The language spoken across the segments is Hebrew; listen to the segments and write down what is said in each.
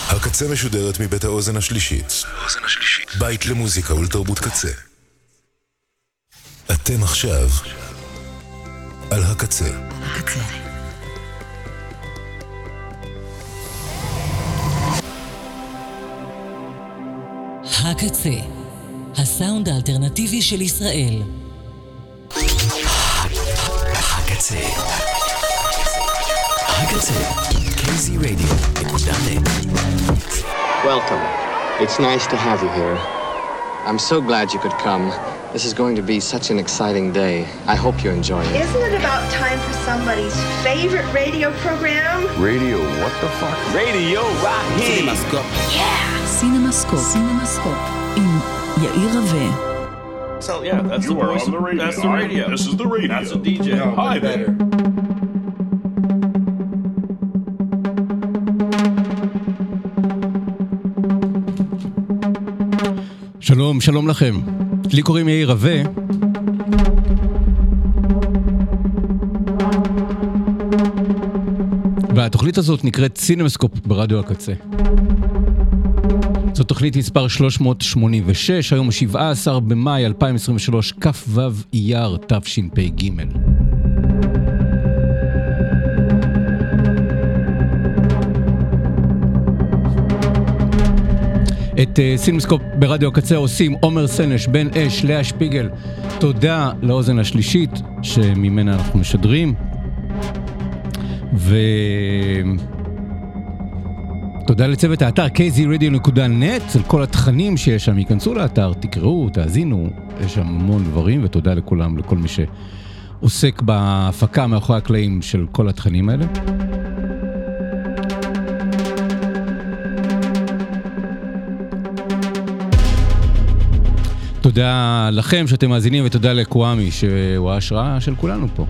הקצה משודרת מבית האוזן השלישית. בית למוזיקה ולתרבות קצה. אתם עכשיו על הקצה. הקצה, הסאונד האלטרנטיבי של ישראל. הקצה. KZ Radio. Welcome. It's nice to have you here. I'm so glad you could come. This is going to be such an exciting day. I hope you enjoy it. Isn't it about time for somebody's favorite radio program? Radio, what the fuck? Radio Rahi. CinemaScope. Yeah. CinemaScope. עם יאיר רווה. So yeah, that's the voice. That's the radio. This is the radio. That's a DJ. Hi there. שלום לכם. לי קוראים יאיר רווה. והתוכנית הזאת נקראת CinemaScope ברדיו הקצה. זו תוכנית מספר 386, היום 17 במאי 2023, כ"ו אייר תשפ"ג. את CinemaScope ברדיו הקצה עושים עומר סנש, בן אש, לאה שפיגל. תודה לאוזן השלישית שממנה אנחנו משדרים. תודה לצוות האתר kzradio.net, על כל התכנים שיש שם. ייכנסו לאתר, תקראו, תאזינו, יש שם המון דברים, ותודה לכולם, לכל מי שעוסק בהפקה מאחורי הקלעים של כל התכנים האלה. תודה לכם שאתם מאזינים, ותודה לקוואמי שהוא ההשראה של כולנו פה.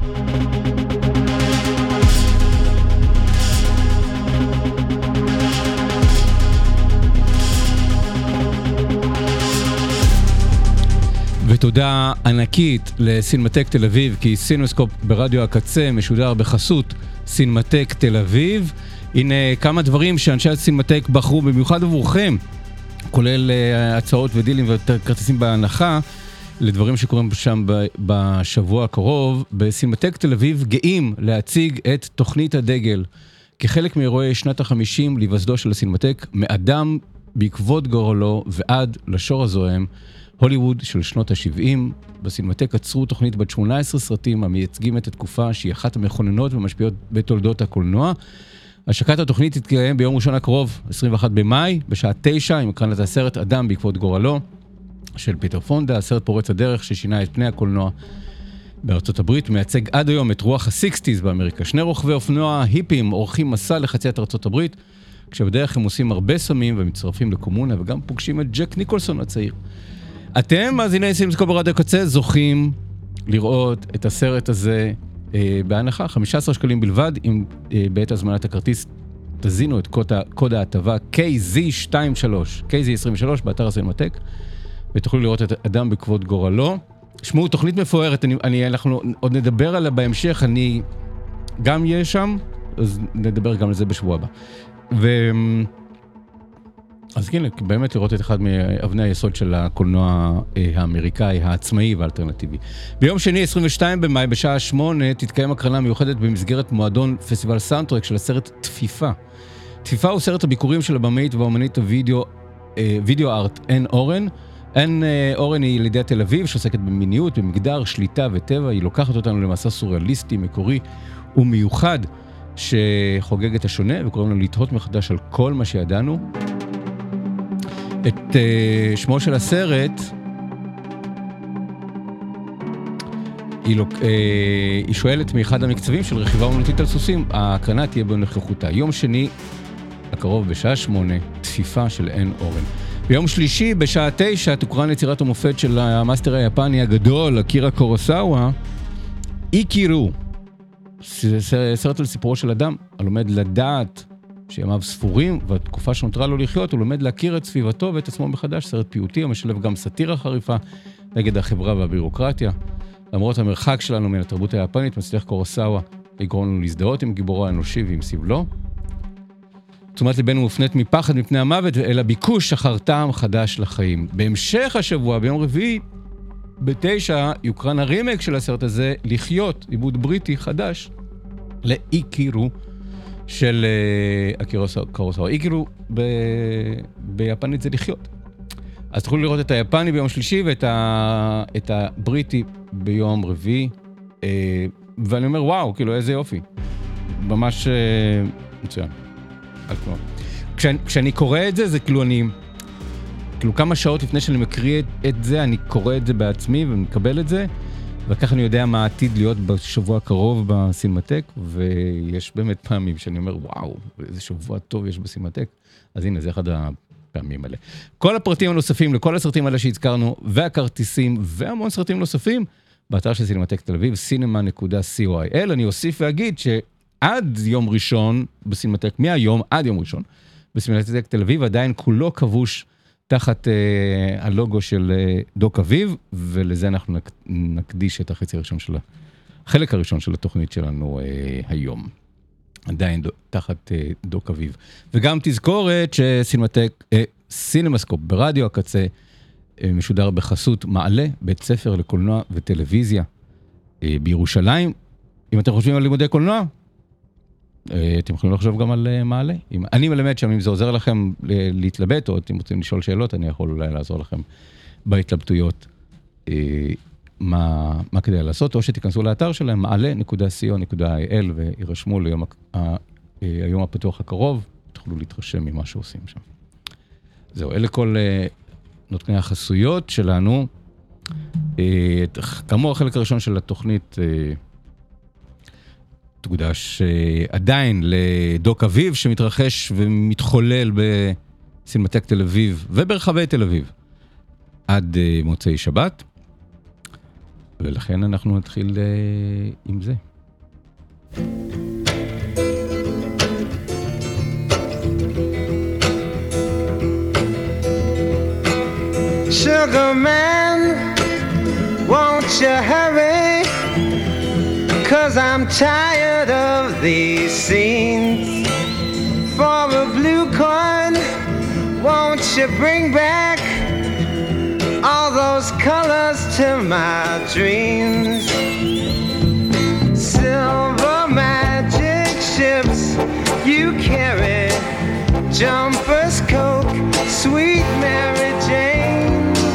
ותודה ענקית לסינמטק תל אביב, כי סינמסקופ ברדיו הקצה משודר בחסות סינמטק תל אביב. הנה כמה דברים שאנשי הסינמטק בחרו במיוחד עבורכם, כולל הצעות ודילים וכרטיסים בהנחה לדברים שקורים שם בשבוע הקרוב. בסינמטק תל אביב גאים להציג את תוכנית הדגל כחלק מאירועי שנת ה-50 להיווסדו של הסינמטק, מאדם בעקבות גורלו ועד לשור הזוהם, הוליווד של שנות ה-70. בסינמטק עצרו תוכנית בת 18 סרטים המייצגים את התקופה שהיא אחת המכוננות ומשפיעות בתולדות הקולנוע. השקת התוכנית תתקיים ביום ראשון הקרוב, 21 במאי, בשעה 9, עם הקרנת הסרט אדם בעקבות גורלו של פיטר פונדה, הסרט פורץ הדרך ששינה את פני הקולנוע בארצות הברית, מייצג עד היום את רוח ה-60s באמריקה. שני רוכבי אופנוע היפים עורכים מסע לחציית ארצות הברית, כשבדרך הם עושים הרבה סמים ומצטרפים לקומונה, וגם פוגשים את ג'ק ניקולסון הצעיר. אתם, מאזיני CinemaScope ברדיו הקצה, זוכים לראות את הסרט הזה בהנחה, 15 שקלים בלבד. אם בעת הזמנת הכרטיס תזינו את קוד ההטבה KZ23 באתר הסינמטק, ותוכלו לראות את אדם בעקבות גורלו. שמעו, תוכנית מפוארת, אנחנו עוד נדבר עליה בהמשך, אני גם אהיה שם, אז נדבר גם על זה בשבוע הבא. אז כן, באמת לראות את אחד מאבני היסוד של הקולנוע האמריקאי, העצמאי והאלטרנטיבי. ביום שני, 22 במאי, בשעה 8, תתקיים הקרנה מיוחדת במסגרת מועדון פסטיבל סאונדטרק של הסרט תפיפה. תפיפה הוא סרט הביקורים של הבמאית והאומנית וידאו ארט אין אורן. אין אורן היא ילידת תל אביב, שעוסקת במיניות, במגדר, שליטה וטבע. היא לוקחת אותנו למסע סוריאליסטי, מקורי ומיוחד, שחוגג את השונה וקוראים לנו לתהות מחדש על כל מה שידענו. את שמו של הסרט היא שואלת מאחד המקצבים של רכיבה אומנותית על סוסים. ההקרנה תהיה בנוכחותה. יום שני הקרוב בשעה 8, תפיפה של אין אורן. ביום שלישי בשעה 9 תוקרן יצירת המופת של המאסטר היפני הגדול אקירה קורוסאווה, איקירו. סרט על סיפורו של אדם הלומד לדעת שימיו ספורים, והתקופה שנותרה לו לחיות, הוא לומד להכיר את סביבתו ואת עצמו מחדש. סרט פיוטי המשלב גם סאטירה חריפה נגד החברה והבירוקרטיה. למרות המרחק שלנו מן התרבות היפנית, מצליח קורוסאווה לגרום לנו להזדהות עם גיבורו האנושי ועם סבלו. תשומת ליבנו מופנית מפחד מפני המוות, אלא ביקוש אחר טעם חדש לחיים. בהמשך השבוע, ביום רביעי, ב-9, יוקרן הרימק של הסרט הזה, לחיות, עיבוד בריטי חדש, לאיקירו של אקירו קורוסאווה. איקירו ביפנית זה לחיות. אז תוכלו לראות את היפני ביום שלישי ואת הבריטי ביום רביעי. ואני אומר, וואו, כאילו, איזה יופי. ממש מצוין. כשאני קורא את זה, זה כאילו כאילו כמה שעות לפני שאני מקריא את זה, אני קורא את זה בעצמי ומקבל את זה, וכך אני יודע מה עתיד להיות בשבוע הקרוב בסינמטק, ויש באמת פעמים שאני אומר, וואו, איזה שבוע טוב יש בסינמטק. אז הנה, זה אחד הפעמים האלה. כל הפרטים הנוספים לכל הסרטים האלה שהזכרנו, והכרטיסים, והמון סרטים נוספים, באתר של סינמטק תל אביב, cinema.coil. אני אוסיף ואגיד שעד יום ראשון בסינמטק, מהיום עד יום ראשון, בסינמטק תל אביב עדיין כולו כבוש תחת הלוגו של דוק אביב, ולזה אנחנו נקדיש את החלק הראשון של התוכנית שלנו היום. עדיין תחת דוק אביב. וגם תזכורת שסינמסקופ ברדיו הקצה משודר בחסות מעלה, בית ספר לקולנוע וטלוויזיה בירושלים. אם אתם חושבים על לימודי קולנוע, אתם יכולים לחשוב גם על מעלה. אני מלמד שם, אם זה עוזר לכם להתלבט, או אתם רוצים לשאול שאלות, אני יכול אולי לעזור לכם בהתלבטויות מה כדאי לעשות, או שתיכנסו לאתר שלהם, מעלה.co.il, וירשמו ליום הפתוח הקרוב, תוכלו להתרשם ממה שעושים שם. זהו, אלה כל נותני החסויות שלנו. כאמור, החלק הראשון של התוכנית תוקדש עדיין לדוק אביב, שמתרחש ומתחולל בסינמטק תל אביב וברחבי תל אביב עד מוצאי שבת, ולכן אנחנו נתחיל עם זה. Sugar man, won't you hurry? 'Cause I'm tired of these scenes. For a blue coin, won't you bring back all those colors to my dreams? Silver magic ships you carry, jumpers, Coke, sweet Mary Jane.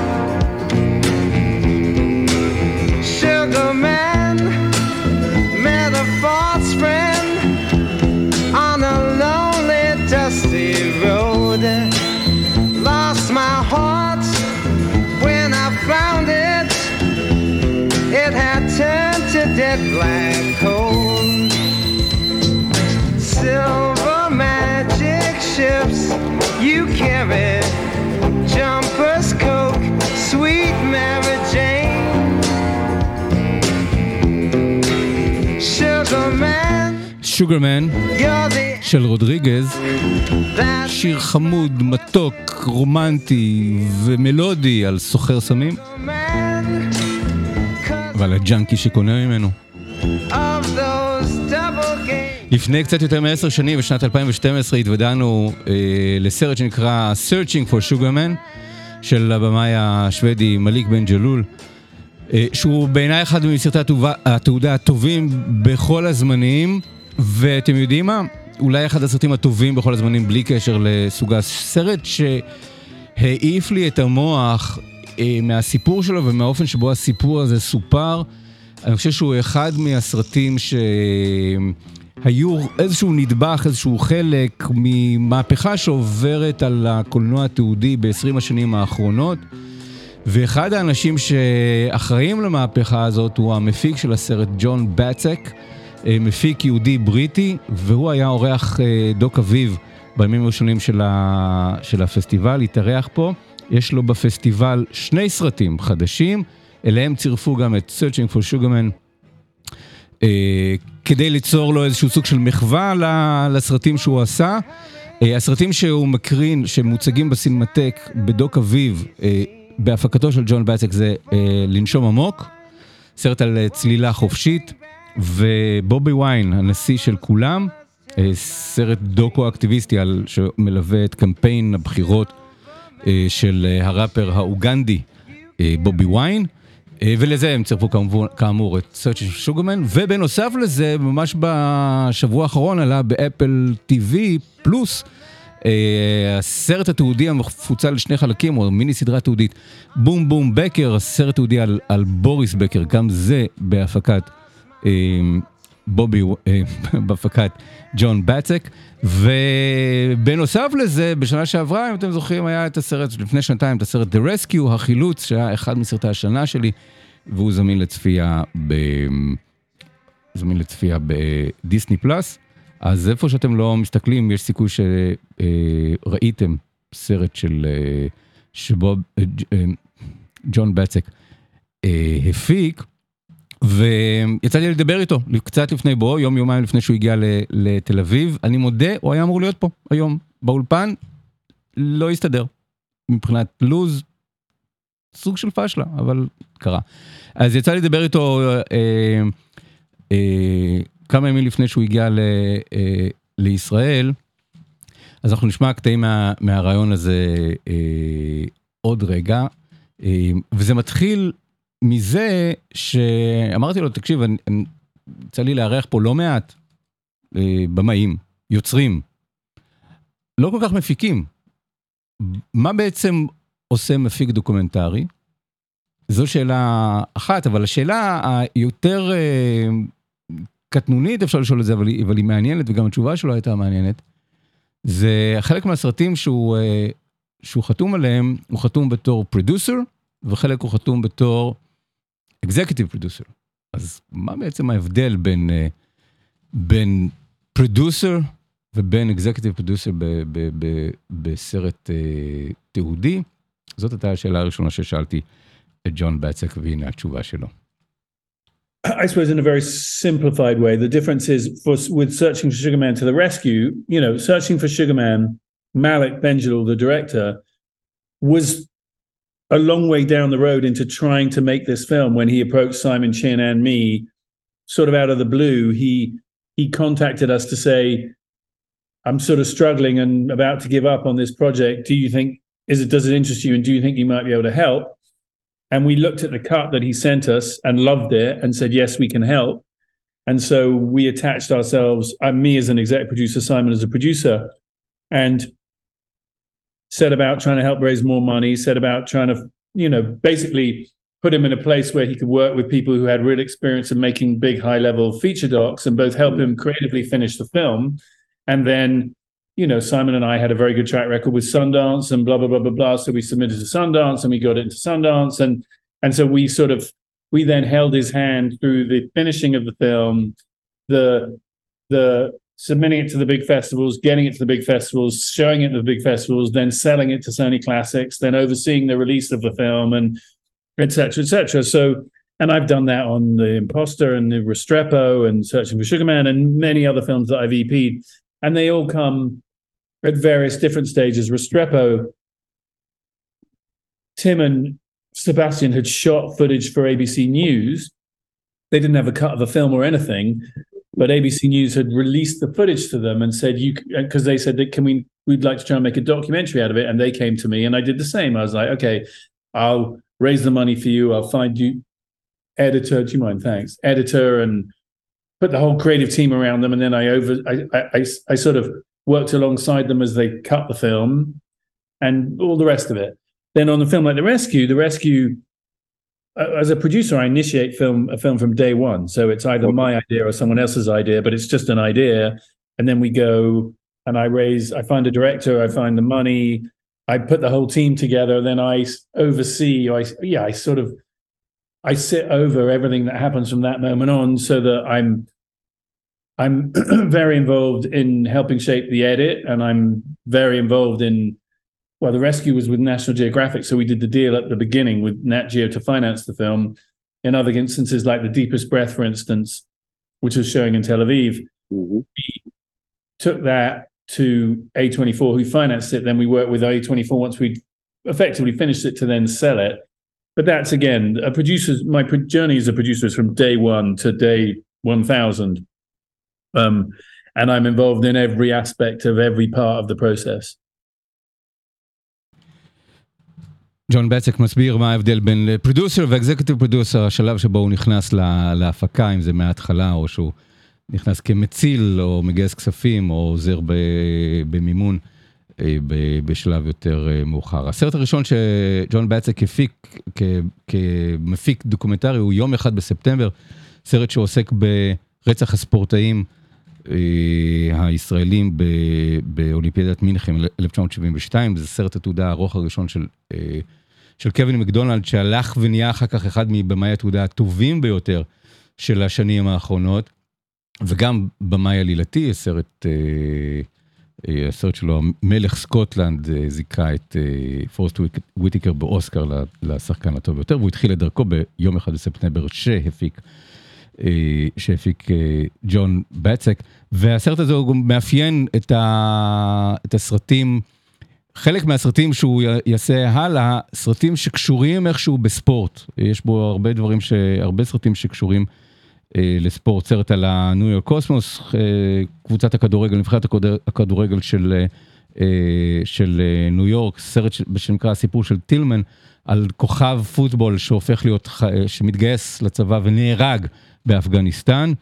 Sugar man met a false friend on a lonely, dusty road. Lost my heart when I found it. It had turned to dead black coal. Silver magic ships you carry, jumpers, Coke, sweet Mary Jane. שוגרמן של רודריגז, שיר חמוד, מתוק, רומנטי ומלודי על סוחר סמים ועל הג'אנקי שקונה ממנו. לפני קצת יותר מ10 שנים, בשנת 2012, התוודענו לסרט שנקרא Searching for Sugarman של הבמאי השוודי מליק בן ג'לול, שהוא בעיניי אחד מסרטי התעודה הטובים בכל הזמנים, ואתם יודעים מה? אולי אחד הסרטים הטובים בכל הזמנים בלי קשר לסוג הסרט, שהעיף לי את המוח מהסיפור שלו ומהאופן שבו הסיפור הזה סופר. אני חושב שהוא אחד מהסרטים שהיו איזשהו נדבך, איזשהו חלק ממהפכה שעוברת על הקולנוע התיעודי ב-20 השנים האחרונות, ואחד האנשים שאחראים למהפכה הזאת הוא המפיק של הסרט, ג'ון בטסק, מפיק יהודי בריטי, והוא היה אורח דוק אביב בימים הראשונים של הפסטיבל, התארח פה. יש לו בפסטיבל 2 סרטים חדשים, אליהם צירפו גם את Searching for Sugarman, כדי ליצור לו איזשהו סוג של מחווה לסרטים שהוא עשה. הסרטים שהוא מקרין, שמוצגים בסינמטק בדוק אביב, בהפקתו של ג'ון בטסק, זה לנשום עמוק, סרט על צלילה חופשית, ובובי ויין, הנשיא של כולם, סרט דוקו-אקטיביסטי שמלווה את קמפיין הבחירות של הראפר האוגנדי בובי ויין, ולזה הם צירפו כאמור את Searching for Sugar Man, ובנוסף לזה, ממש בשבוע האחרון עלה באפל TV פלוס, הסרט התיעודי המפוצל לשני חלקים, או מיני סדרה תיעודית, בום בום בקר, הסרט תיעודי על בוריס בקר, גם זה בהפקת בהפקת ג'ון בטסק, ובנוסף לזה, בשנה שעברה, אם אתם זוכרים, היה את הסרט, לפני שנתיים, את הסרט The Rescue, החילוץ, שהיה אחד מסרטי השנה שלי, והוא זמין לצפייה בדיסני פלאס. אז איפה שאתם לא מסתכלים, יש סיכוי שראיתם סרט שבו ג'ון בטסק הפיק, ויצא לי לדבר איתו קצת לפני בו, יומיים לפני שהוא הגיע לתל אביב. אני מודה, הוא היה אמור להיות פה היום באולפן, לא הסתדר מבחינת לוז, סוג של פשלה, אבל קרה. אז יצא לי לדבר איתו כמה ימים לפני שהוא הגיע לישראל, אז אנחנו נשמע קטעים מהרעיון הזה עוד רגע, וזה מתחיל מזה שאמרתי לו, תקשיב, יצא לי לארח פה לא מעט במאים, יוצרים, לא כל כך מפיקים. מה בעצם עושה מפיק דוקומנטרי? זו שאלה אחת, אבל השאלה היותר קטנונית, אפשר לשאול את זה, אבל היא מעניינת, וגם התשובה שלו הייתה מעניינת. זה חלק מהסרטים שהוא חתום עליהם, הוא חתום בתור פרודוסר, וחלק הוא חתום בתור אקזקיוטיב פרודוסר. אז מה בעצם ההבדל בין פרודוסר ובין אקזקיוטיב פרודוסר בסרט תיעודי? זאת הייתה השאלה הראשונה ששאלתי את ג'ון בטסק, והנה התשובה שלו. I suppose in a very simplified way, the difference is with Searching for Sugar Man to the Rescue, Searching for Sugar Man, Malik Bendjelloul, the director, was a long way down the road into trying to make this film. When he approached Simon Chin and me, sort of out of the blue, he contacted us to say, I'm sort of struggling and about to give up on this project. Do you think, does it interest you, and do you think you might be able to help? And we looked at the cut that he sent us and loved it and said, yes, we can help. And so we attached ourselves, me as an executive producer, Simon as a producer, and set about trying to help raise more money, set about trying to, basically put him in a place where he could work with people who had real experience in making big high-level feature docs and both help him creatively finish the film. And then, Simon and I had a very good track record with Sundance and blah, blah, blah, blah, blah. So we submitted to Sundance and we got into Sundance. And so we then held his hand through the finishing of the film, the submitting it to the big festivals, getting it to the big festivals, showing it to the big festivals, then selling it to Sony Classics, then overseeing the release of the film, and et cetera, et cetera. So, and I've done that on The Imposter and The Restrepo and Searching for Sugar Man and many other films that I've EP'd. And they all come at various different stages. Restrepo, Tim and Sebastian had shot footage for ABC News. They didn't have a cut of a film or anything, but ABC News had released the footage to them and said, because they said that we'd like to try and make a documentary out of it. And they came to me and I did the same. I was like, okay, I'll raise the money for you. I'll find you editor. Do you mind? Thanks. Editor, and put the whole creative team around them. And then I sort of worked alongside them as they cut the film and all the rest of it. Then on the film like The Rescue, as a producer, I initiate a film from day one. So it's either my idea or someone else's idea, but it's just an idea. And then we go and I find a director, I find the money, I put the whole team together, then I oversee, I sit over everything that happens from that moment on, so that I'm very involved in helping shape the edit, and I'm very involved in, well, The Rescue was with National Geographic, so we did the deal at the beginning with Nat Geo to finance the film. In other instances, like The Deepest Breath, for instance, which was showing in Tel Aviv, we took that to A24, who financed it. Then we worked with A24 once we'd effectively finished it to then sell it. But that's, again, my journey as a producer is from day one to day 1,000. and I'm involved in every aspect of every part of the process. ג'ון בצק מסביר מה ההבדל בין פרודוסר ואקזקוטיב פרודוסר, השלב שבו הוא נכנס להפקה, אם זה מההתחלה, או שהוא נכנס כמציל, או מגייס כספים, או עוזר במימון בשלב יותר מאוחר. הסרט הראשון שג'ון בצק הפיק כמפיק דוקומנטרי הוא יום 1 בספטמבר, סרט שעוסק ברצח הספורטאים הישראלים באולימפיאדת מינכן 1972, זה סרט התעודה הארוך הראשון של קווין מקדונלד, שהלך ונהיה אחר כך אחד מבמאי התעודה הטובים ביותר של השנים האחרונות, וגם במאי עלילתי, הסרט שלו, מלך סקוטלנד, זיכה את פורסט וויטיקר באוסקר לשחקן הטוב ביותר, והוא התחיל את דרכו ביום 1 בספטמבר שהפיק ג'ון בצק, והסרט הזה הוא מאפיין את הסרטים, חלק מהסרטים שהוא יעשה הלאה, סרטים שקשורים איכשהו בספורט, יש בו הרבה סרטים שקשורים לספורט, סרט על הניו יורק קוסמוס, קבוצת הכדורגל, נבחרת הכדורגל של ניו יורק, סרט שנקרא הסיפור של טילמן, על כוכב פוטבול שהופך להיות, שמתגייס לצבא ונהרג באפגניסטן,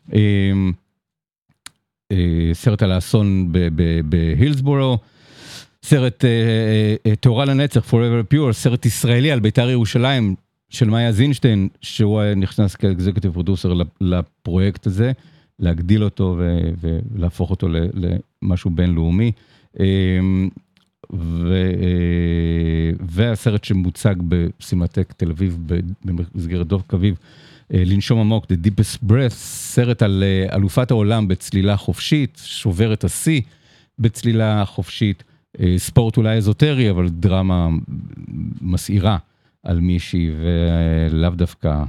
סרט על האסון בהילסבורו, סרט תאורה לנצח, Forever Pure, סרט ישראלי על בית"ר ירושלים, של מאיה זינשטיין, שהוא נכנס כאקזקוטיב פרודוסר לפרויקט הזה, להגדיל אותו ולהפוך אותו למשהו בינלאומי, והסרט שמוצג בסינמטק תל אביב, במסגרת דוב כביב, לנשום עמוק, The Deepest Breath, סרט על אלופת העולם בצלילה חופשית, שובר את השיא בצלילה חופשית, ספורט אולי אזוטרי, אבל דרמה מסעירה על מישהי, ולאו דווקא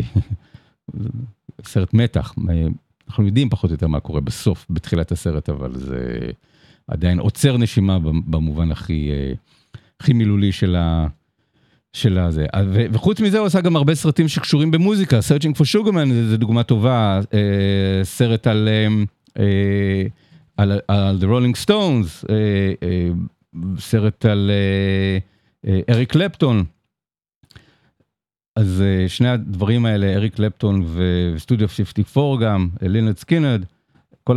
סרט מתח. אנחנו יודעים פחות או יותר מה קורה בסוף, בתחילת הסרט, אבל זה עדיין עוצר נשימה במובן הכי מילולי של הזה. וחוץ מזה הוא עושה גם הרבה סרטים שקשורים במוזיקה, Searching for Sugarman זה דוגמה טובה, סרט על The Rolling Stones, סרט על אריק קלפטון, אז שני הדברים האלה, אריק קלפטון וסטודיו 54 גם, לינרד סקינרד, כל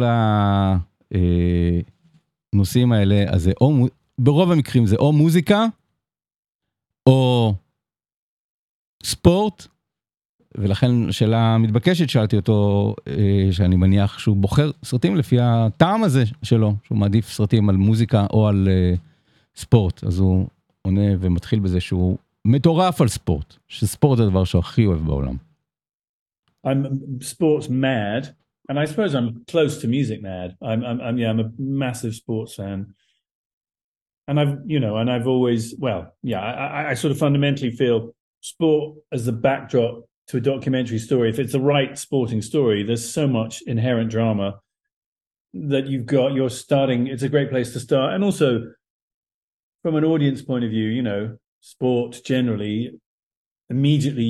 הנושאים האלה, אז ברוב המקרים זה או מוזיקה, או ספורט, ולכן שאלה מתבקשת, שאלתי אותו, שאני מניח שהוא בוחר סרטים לפי הטעם הזה שלו, שהוא מעדיף סרטים על מוזיקה או על ספורט, אז הוא עונה ומתחיל בזה שהוא מטורף על ספורט, שספורט זה הדבר שהוא הכי אוהב בעולם. I'm sports mad, and I suppose I'm close to music mad. I'm a massive sports fan. And I've always, I sort of fundamentally feel sport as the backdrop to a documentary story. If it's the right sporting story, there's so much inherent drama that it's a great place to start. And also from an audience point of view, sport generally, immediately,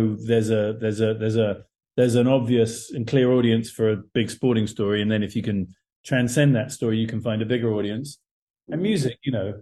there's an obvious and clear audience for a big sporting story. And then if you can transcend that story, you can find a bigger audience. And music,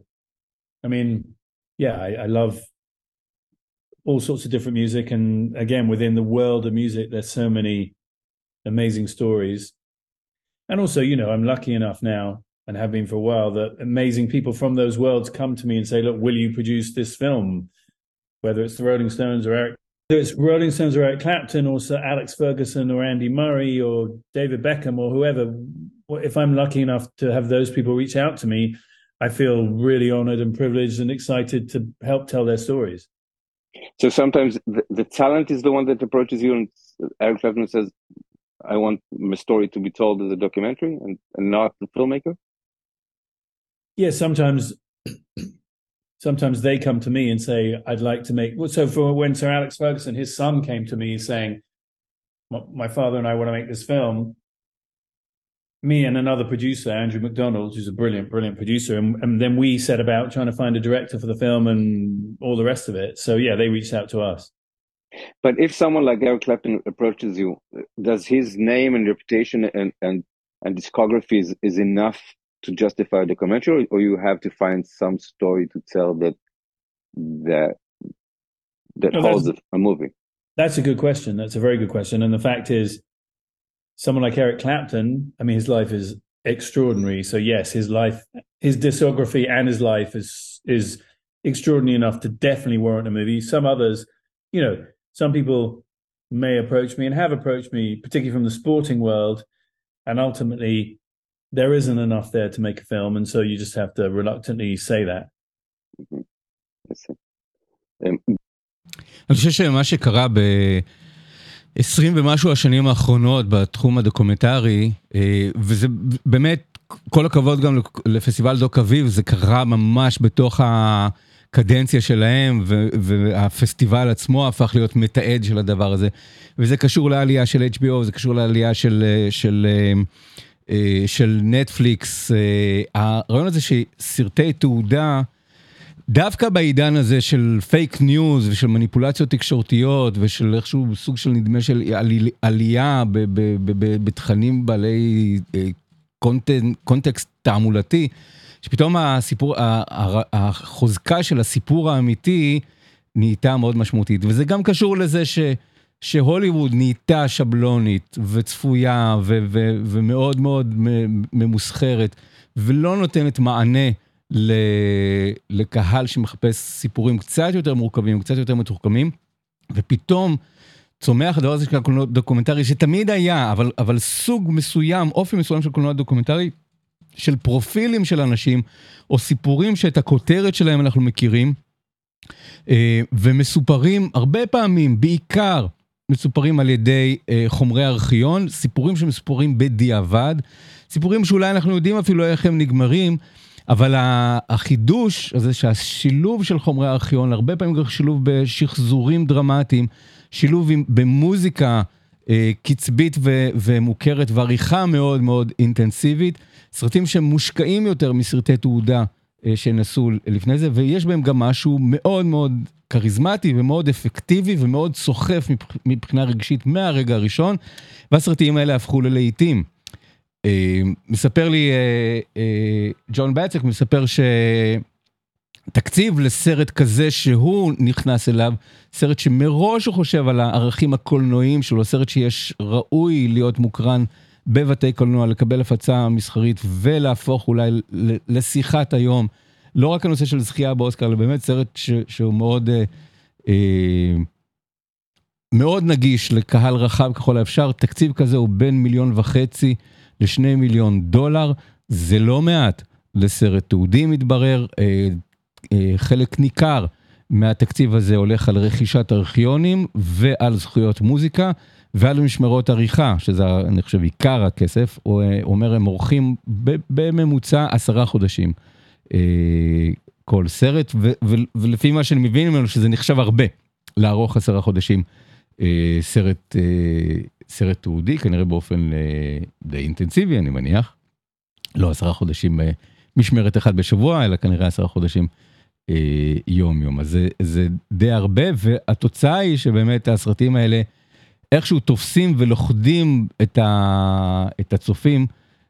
I love all sorts of different music. And again, within the world of music, there's so many amazing stories. And also, I'm lucky enough now, and have been for a while, that amazing people from those worlds come to me and say, look, will you produce this film? Whether it's the Rolling Stones or Eric Clapton, or Sir Alex Ferguson, or Andy Murray, or David Beckham, or whoever, if I'm lucky enough to have those people reach out to me, I feel really honored and privileged and excited to help tell their stories. So sometimes the talent is the one that approaches you, and Eric Clapton says, I want my story to be told as a documentary and not the filmmaker? Yeah, sometimes they come to me and say, I'd like to make... So for when Sir Alex Ferguson, his son, came to me saying, my father and I want to make this film, me and another producer, Andrew McDonald, who's a brilliant, brilliant producer, and then we set about trying to find a director for the film and all the rest of it. So yeah, they reached out to us. But if someone like Eric Clapton approaches you, does his name and reputation and and discography is enough to justify a documentary, or you have to find some story to tell that holds a movie? That's a good question. That's a very good question. And the fact is, someone like Eric Clapton, I mean, his life is extraordinary. So yes, his discography and his life is extraordinary enough to definitely warrant a movie. Some others, some people may approach me and have approached me, particularly from the sporting world, and ultimately there isn't enough there to make a film, and so you just have to reluctantly say that. אני חושב שמה שקרה ב-20 ומשהו השנים האחרונות בתחום הדוקומנטרי, וזה באמת, כל הכבוד גם לפסטיבל דוק אביב, זה קרה ממש בתוך הקדנציה שלהם, והפסטיבל עצמו הפך להיות מתעד של הדבר הזה, וזה קשור לעלייה של HBO, זה קשור לעלייה של נטפליקס. הרעיון הזה שסרטי תעודה, דווקא בעידן הזה של פייק ניוז ושל מניפולציות תקשורתיות ושל איכשהו סוג של נדמה של עלייה בתכנים בעלי קונטקסט תעמולתי, שפתאום החוזקה של הסיפור האמיתי נהייתה מאוד משמעותית. וזה גם קשור לזה שהוליווד נהייתה שבלונית וצפויה ומאוד מאוד ממוסחרת, ולא נותנת מענה לקהל שמחפש סיפורים קצת יותר מורכבים, קצת יותר מתוחכמים, ופתאום צומח הדבר הזה של הקולנוע דוקומנטרי, שתמיד היה, אבל סוג מסוים, אופי מסוים של קולנוע דוקומנטרי, של פרופילים של אנשים, או סיפורים שאת הכותרת שלהם אנחנו מכירים, ומסופרים הרבה פעמים, בעיקר מסופרים על ידי חומרי ארכיון, סיפורים שמסופרים בדיעבד, סיפורים שאולי אנחנו יודעים אפילו איך הם נגמרים, אבל החידוש הזה שהשילוב של חומרי הארכיון, הרבה פעמים גם שילוב בשחזורים דרמטיים, שילוב במוזיקה קצבית ומוכרת, ועריכה מאוד מאוד אינטנסיבית, סרטים שמושקעים יותר מסרטי תעודה שנסו לפני זה, ויש בהם גם משהו מאוד מאוד קריזמטי ומאוד אפקטיבי ומאוד סוחף מבחינה רגשית מהרגע הראשון, והסרטים האלה הפכו ללהיטים. מספר לי ג'ון בצק, מספר שתקציב לסרט כזה שהוא נכנס אליו, סרט שמראש הוא חושב על הערכים הקולנועיים שלו, סרט שיש ראוי להיות מוקרן בבתי קולנוע, לקבל הפצה מסחרית ולהפוך אולי לשיחת היום, לא רק הנושא של זכייה באוסקר, אלא באמת סרט שהוא מאוד מאוד נגיש לקהל רחב ככל האפשר. תקציב כזה הוא בין $1.5 ל$2 מיליון, זה לא מעט לסרט תעודי מתברר. חלק ניכר מהתקציב הזה הולך על רכישת ארכיונים ועל זכויות מוזיקה ועל משמרות עריכה, שזה אני חושב עיקר הכסף. הוא אומר הם עורכים בממוצע 10 חודשים כל סרט, ולפי מה שאני מבין ממנו שזה נחשב הרבה לערוך 10 חודשים סרט תעודי, כנראה באופן די אינטנסיבי, אני מניח. לא 10 חודשים משמרת אחד בשבוע, אלא כנראה 10 חודשים יום. אז זה די הרבה, והתוצאה היא שבאמת הסרטים האלה איכשהו תופסים ולוחדים את הצופים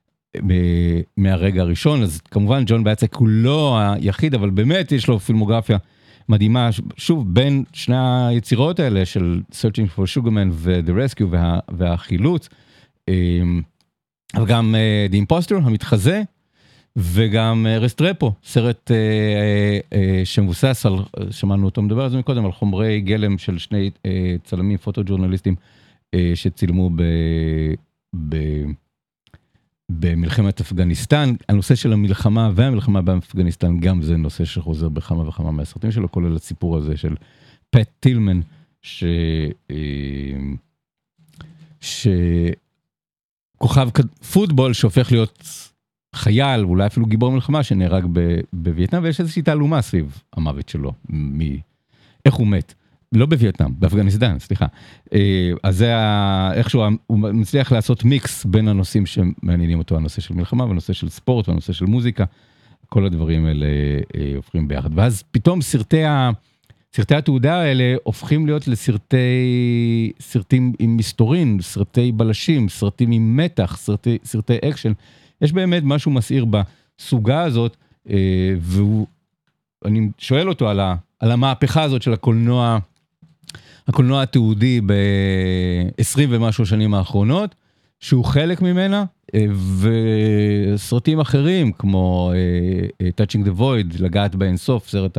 מהרגע הראשון. אז כמובן ג'ון בצק הוא לא היחיד, אבל באמת יש לו פילמוגרפיה מדהימה, שוב, בין שני היצירות האלה של Searching for Sugar Man ו-The Rescue והחילוץ, אבל גם The Imposter, המתחזה, וגם רסטרפו, סרט שמבוסס על, שמענו אותו מדבר על זה מקודם, על חומרי גלם של שני צלמים פוטו-ג'ורנליסטים שצילמו במלחמת אפגניסטן. הנושא של המלחמה והמלחמה באפגניסטן, גם זה נושא שחוזר בכמה וכמה מהסרטים שלו, כולל הסיפור הזה של פט טילמן, שכוכב פוטבול שהופך להיות חייל, ואולי אפילו גיבור מלחמה, שנהרג בווייטנאם, ויש איזושהי תעלומה סביב המוות שלו, איך הוא מת. לא בווייטנאם, באפגניסטן, סליחה. אז זה איכשהו, הוא מצליח לעשות מיקס בין הנושאים שמעניינים אותו, הנושא של מלחמה, והנושא של ספורט, והנושא של מוזיקה, כל הדברים האלה הופכים ביחד. ואז פתאום סרטי סרטי התעודה האלה הופכים להיות סרטים עם מסתורין, סרטי בלשים, סרטים עם מתח, סרטי אקשן. יש באמת משהו מסעיר בסוגה הזאת, ואני שואל אותו על המהפכה הזאת של הקולנוע התיעודי ב-20 ומשהו שנים האחרונות, שהוא חלק ממנה, וסרטים אחרים, כמו Touching the Void, לגעת באינסוף, סרט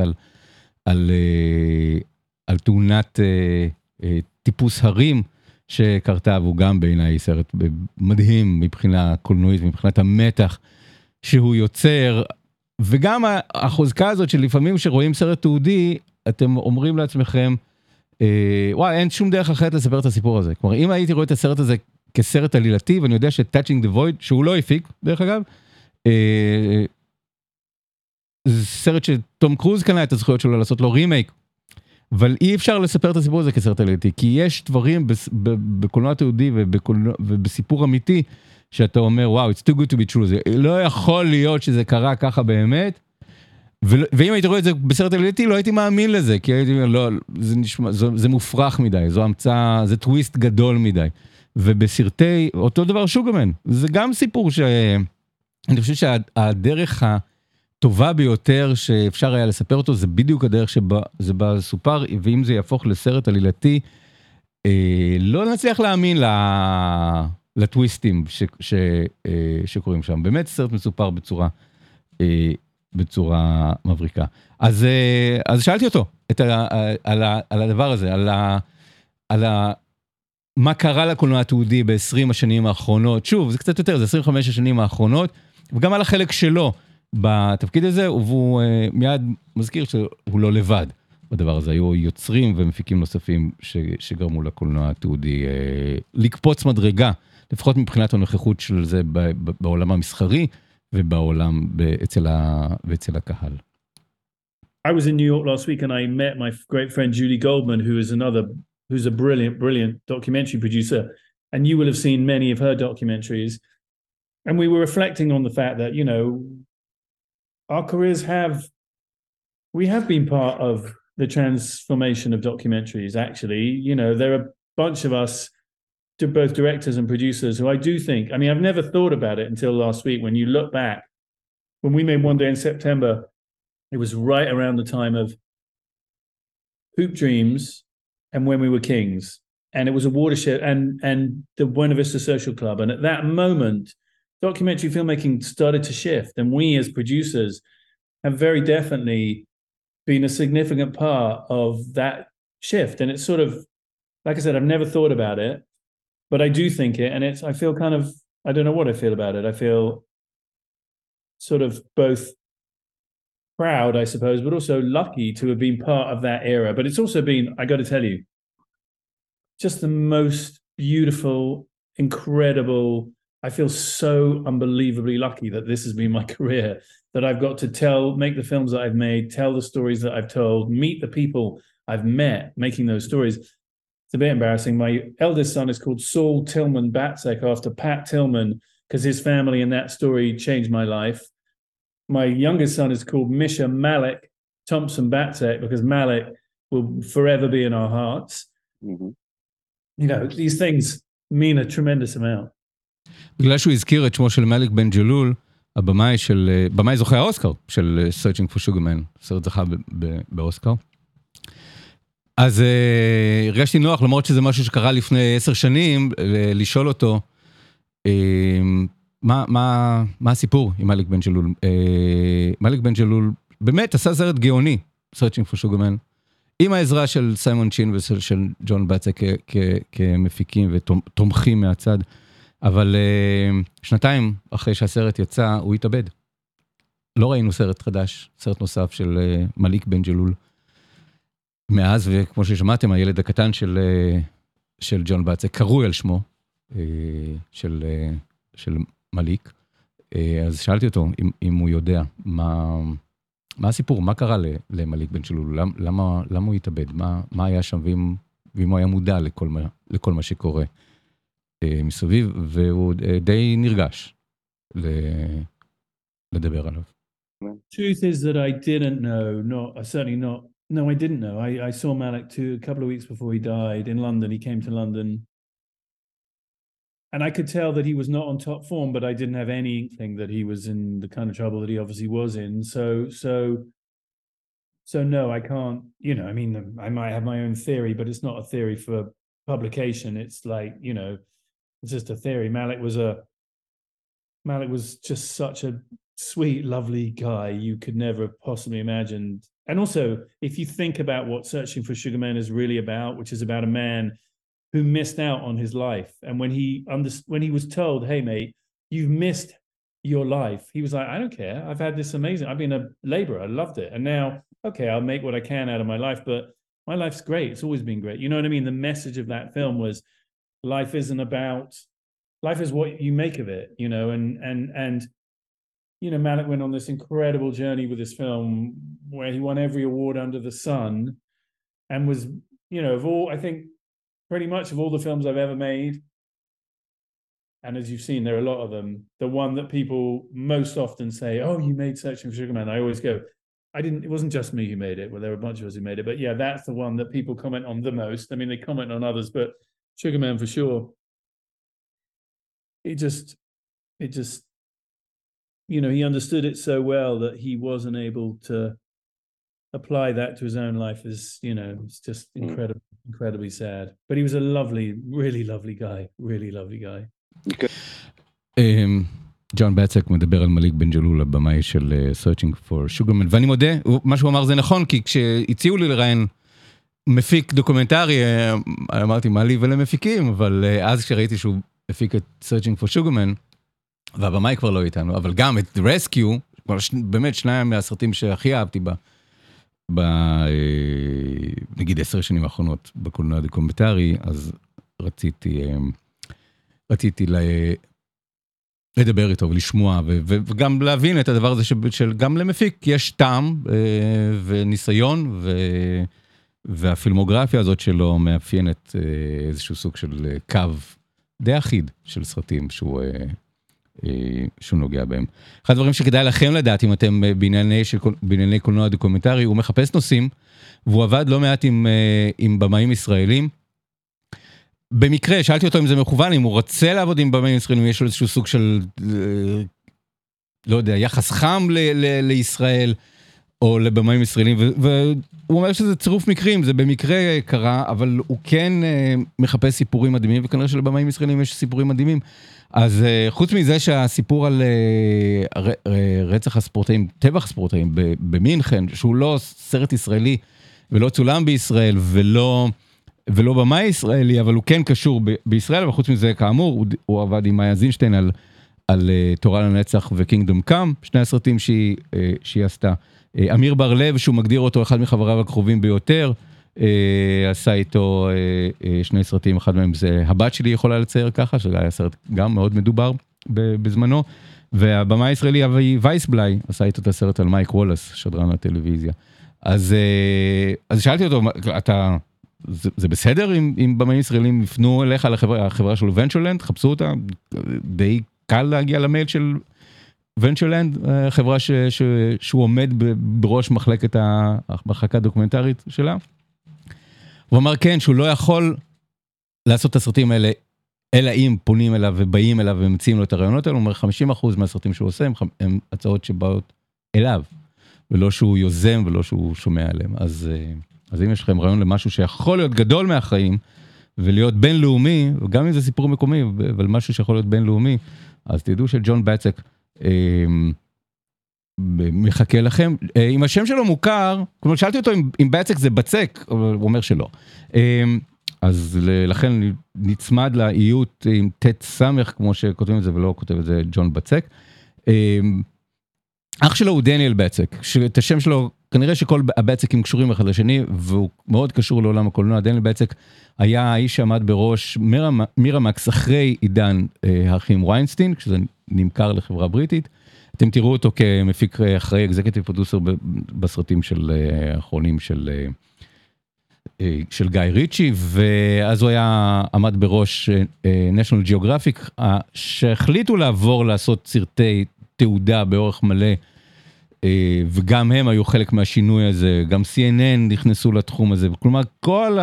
על תאונת טיפוס הרים שקרתה, והוא גם בעיניי סרט מדהים מבחינה קולנועית, מבחינת המתח שהוא יוצר, וגם החוזקה הזאת שלפעמים שרואים סרט תיעודי, אתם אומרים לעצמכם, וואי, אין שום דרך אחרת לספר את הסיפור הזה. כלומר, אם הייתי רואה את הסרט הזה כסרט עלילתי, ואני יודע ש-Touching the Void, שהוא לא הפיק, דרך אגב, זה סרט שתום קרוז קנה את הזכויות שלו לעשות לו רימייק, אבל אי אפשר לספר את הסיפור הזה כסרט עלילתי, כי יש דברים בקולנוע תיעודי ובסיפור אמיתי, שאתה אומר, וואו, it's too good to be true, זה לא יכול להיות שזה קרה ככה באמת, ואם הייתי רואה את זה בסרט עלילתי, לא הייתי מאמין לזה, כי הייתי אומר, לא, זה מופרך מדי, זו המצאה, זה טוויסט גדול מדי. ובסרטי, אותו דבר שוגרמן, זה גם סיפור אני חושב שהדרך הטובה ביותר שאפשר היה לספר אותו, זה בדיוק הדרך שבה זה בא סופר, ואם זה יהפוך לסרט עלילתי, לא נצליח להאמין לטוויסטים שקוראים שם. באמת סרט מסופר בצורה מבריקה. אז שאלתי אותו על הדבר הזה, על מה קרה לקולנוע התיעודי ב-20 השנים האחרונות, שוב, זה קצת יותר, זה 25 השנים האחרונות, וגם על החלק שלו בתפקיד הזה, והוא מיד מזכיר שהוא לא לבד בדבר הזה, היו יוצרים ומפיקים נוספים שגרמו לקולנוע התיעודי לקפוץ מדרגה, לפחות מבחינת הנוכחות של זה בעולם המסחרי, ובעולם ואצל הקהל. I was in New York last week and I met my great friend Julie Goldman, who's a brilliant documentary producer, and you will have seen many of her documentaries. And we were reflecting on the fact that, you know, our careers we have been part of the transformation of documentaries, actually. You know, there are a bunch of us, both directors and producers, who I do think, I mean, I've never thought about it until last week. When you look back, when we made One Day in September, it was right around the time of Hoop Dreams and When We Were Kings. And it was a watershed, and the Buena Vista Social Club. And at that moment, documentary filmmaking started to shift. And we as producers have very definitely been a significant part of that shift. And it's sort of, like I said, I've never thought about it, but I do think it. And I feel kind of, I don't know what I feel about it. I feel sort of both proud, I suppose, but also lucky to have been part of that era. But it's also been, I got to tell you, just the most beautiful, incredible. I feel so unbelievably lucky that this has been my career, that I've got to make the films that I've made, tell the stories that I've told, meet the people I've met making those stories. It's a bit embarrassing. My eldest son is called Saul Tillman Batsek after Pat Tillman, because his family in that story changed my life. My youngest son is called Misha Malik Thompson Batsek, because Malik will forever be in our hearts. Mm-hmm. You know, these things mean a tremendous amount. בגלל שהוא הזכיר את שמו של מליק בן ג'לול, הבמאי זוכה האוסקר של Searching for Sugar Man, סרט זכה באוסקר. אז הרגשתי נוח, למרות שזה משהו שקרה לפני 10 שנים, לשאול אותו, מה הסיפור עם מליק בן ג'לול? מליק בן ג'לול באמת עשה סרט גאוני, Searching for Sugar Man, עם העזרה של סיימון צ'ין ושל ג'ון בטסק כמפיקים ותומכים מהצד, אבל 2 אחרי שהסרט יצא, הוא התאבד. לא ראינו סרט חדש, סרט נוסף של מליק בן ג'לול. מאז, וכמו ששמעתם, הילד הקטן של ג'ון בטסק, קרוי על שמו, של מליק. אז שאלתי אותו אם הוא יודע מה הסיפור, מה קרה למליק בן ג'לול, למה הוא התאבד, מה היה שם, ואם הוא היה מודע לכל מה שקורה מסביב, והוא די נרגש לדבר עליו. Truth is that I didn't know, certainly not No, I didn't know. I saw Malik a couple of weeks before he died in London. He came to London. And I could tell that he was not on top form, but I didn't have any inkling that he was in the kind of trouble that he obviously was in. So no, I can't, you know, I mean, I might have my own theory, but it's not a theory for publication. It's like, you know, it's just a theory. Malik was just such a sweet, lovely guy you could never have possibly imagined. And also, if you think about what Searching for Sugar Man is really about, which is about a man who missed out on his life. And when he was told, hey, mate, you've missed your life, he was like, I don't care. I've had this amazing, I've been a laborer. I loved it. And now, okay, I'll make what I can out of my life, but my life's great. It's always been great. You know what I mean? The message of that film was life is what you make of it, you know, and you know, Malik went on this incredible journey with this film where he won every award under the sun and was, you know, I think pretty much of all the films I've ever made, and as you've seen, there are a lot of them, the one that people most often say, oh, you made Searching for Sugar Man, I always go, it wasn't just me who made it. Well, there were a bunch of us who made it, but yeah, that's the one that people comment on the most. I mean, they comment on others, but Sugar Man for sure. It just, you know, he understood it so well that he wasn't able to apply that to his own life. Is, you know, it's just incredibly sad. But he was a really lovely guy. ג'ון בצק מדבר על מליק בן ג'לול, הבמאי של Searching for Sugar Man, ואני מודה, מה שהוא אמר זה נכון, כי כשהציעו לי לראיין מפיק דוקומנטרי, אמרתי מה לי ולמפיקים, אבל אז כשראיתי שהוא הפיק את Searching for Sugar Man, והבמאי כבר לא איתנו, אבל גם את The Rescue, באמת שניים מהסרטים שהכי אהבתי נגיד 10 שנים האחרונות בקולנוע הדוקומנטרי, אז רציתי לדבר איתו ולשמוע, וגם להבין את הדבר הזה שגם למפיק יש טעם וניסיון, והפילמוגרפיה הזאת שלו מאפיינת איזשהו סוג של קו די אחיד של סרטים שהוא נוגע בהם. אחד הדברים שכדאי לכם לדעת, אם אתם בענייני קולנוע דוקומנטרי, הוא מחפש נושאים, והוא עבד לא מעט עם במאים ישראלים. במקרה, שאלתי אותו אם זה מכוון, אם הוא רוצה לעבוד עם במאים ישראלים, יש לו איזשהו סוג של, לא יודע, יחס חם לישראל, או לבמאים ישראלים, והוא אומר שזה צירוף מקרים, זה במקרה קרה, אבל הוא כן מחפש סיפורים מדהימים, וכנראה שלבמאים ישראלים יש סיפורים מדהימים. אז חוץ מזה שהסיפור על רצח הספורטאים, טבח הספורטאים במינכן, שהוא לא סרט ישראלי, ולא צולם בישראל, ולא במאי ישראלי, אבל הוא כן קשור בישראל, אבל חוץ מזה, כאמור, הוא עבד עם מאיה זינשטיין על תורה לנצח וקינגדום קאם, שני הסרטים שהיא עשתה. אמיר בר לב, שהוא מגדיר אותו אחד מחבריו הקרובים ביותר, עשה איתו שני סרטים, אחד מהם זה הבת שלי יכולה לצייר ככה, שזה היה סרט גם מאוד מדובר בזמנו, והבמה הישראלי אבי וייסבליי עשה איתו את הסרט על מייק וולס, שדרן הטלוויזיה. אז שאלתי אותו, זה בסדר אם במאים ישראלים יפנו אליך לחברה של ונצ'רלנד, חפשו אותה, די קל להגיע למייל של ונצ'רלנד, חברה שהוא עומד בראש מחלקה דוקומנטרית שלה. הוא אמר כן, שהוא לא יכול לעשות את הסרטים האלה, אלא אם פונים אליו ובאים אליו ומציעים לו את הרעיונות האלה. הוא אומר 50% מהסרטים שהוא עושה הם הצעות שבאות אליו, ולא שהוא יוזם ולא שהוא שומע עליהם. אז אם יש לכם רעיון למשהו שיכול להיות גדול מהחיים, ולהיות בינלאומי, וגם אם זה סיפור מקומי, אבל משהו שיכול להיות בינלאומי, אז תדעו שג'ון בצק מחכה לכם. אם השם שלו מוכר, כלומר שאלתי אותו אם בצק זה בצק, הוא אומר שלא. אז לכן נצמד לאיות עם תת סמך, כמו שכותבים את זה ולא כותב את זה ג'ון בצק. אח שלו הוא דניאל בצק, שאת השם שלו, כנראה שכל הבצקים קשורים אחד לשני, והוא מאוד קשור לעולם הקולנוע. דניאל בצק היה האיש שעמד בראש מירמקס אחרי עידן האחים ויינסטיין, כשזה נמכר לחברה בריטית. אתם תראו אותו כמפיק אחרי אקזקטיב פרודוסר בסרטים של האחרונים של גיא ריצ'י, ואז הוא עמד בראש National Geographic, שהחליטו לעבור לעשות סרטי תעודה באורך מלא וגם הם היו חלק מהשינוי הזה, גם CNN נכנסו לתחום הזה, כלומר כל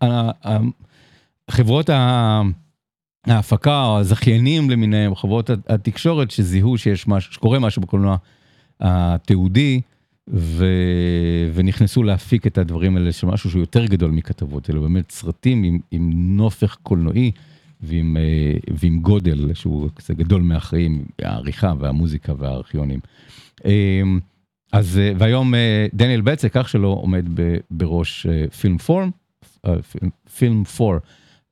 חברות ההפקה או הזכיינים למיניהם, חברות התקשורת שזיהו שיש משהו, שקורה משהו בקולנוע התיעודי, ונכנסו להפיק את הדברים האלה של משהו שהוא יותר גדול מכתבות, אלו באמת סרטים עם נופך קולנועי, ועם גודל שהוא קצת גדול מאחרים, העריכה והמוזיקה והארכיונים. אז, והיום דניאל בצק, אח שלו, עומד בראש פילם 4,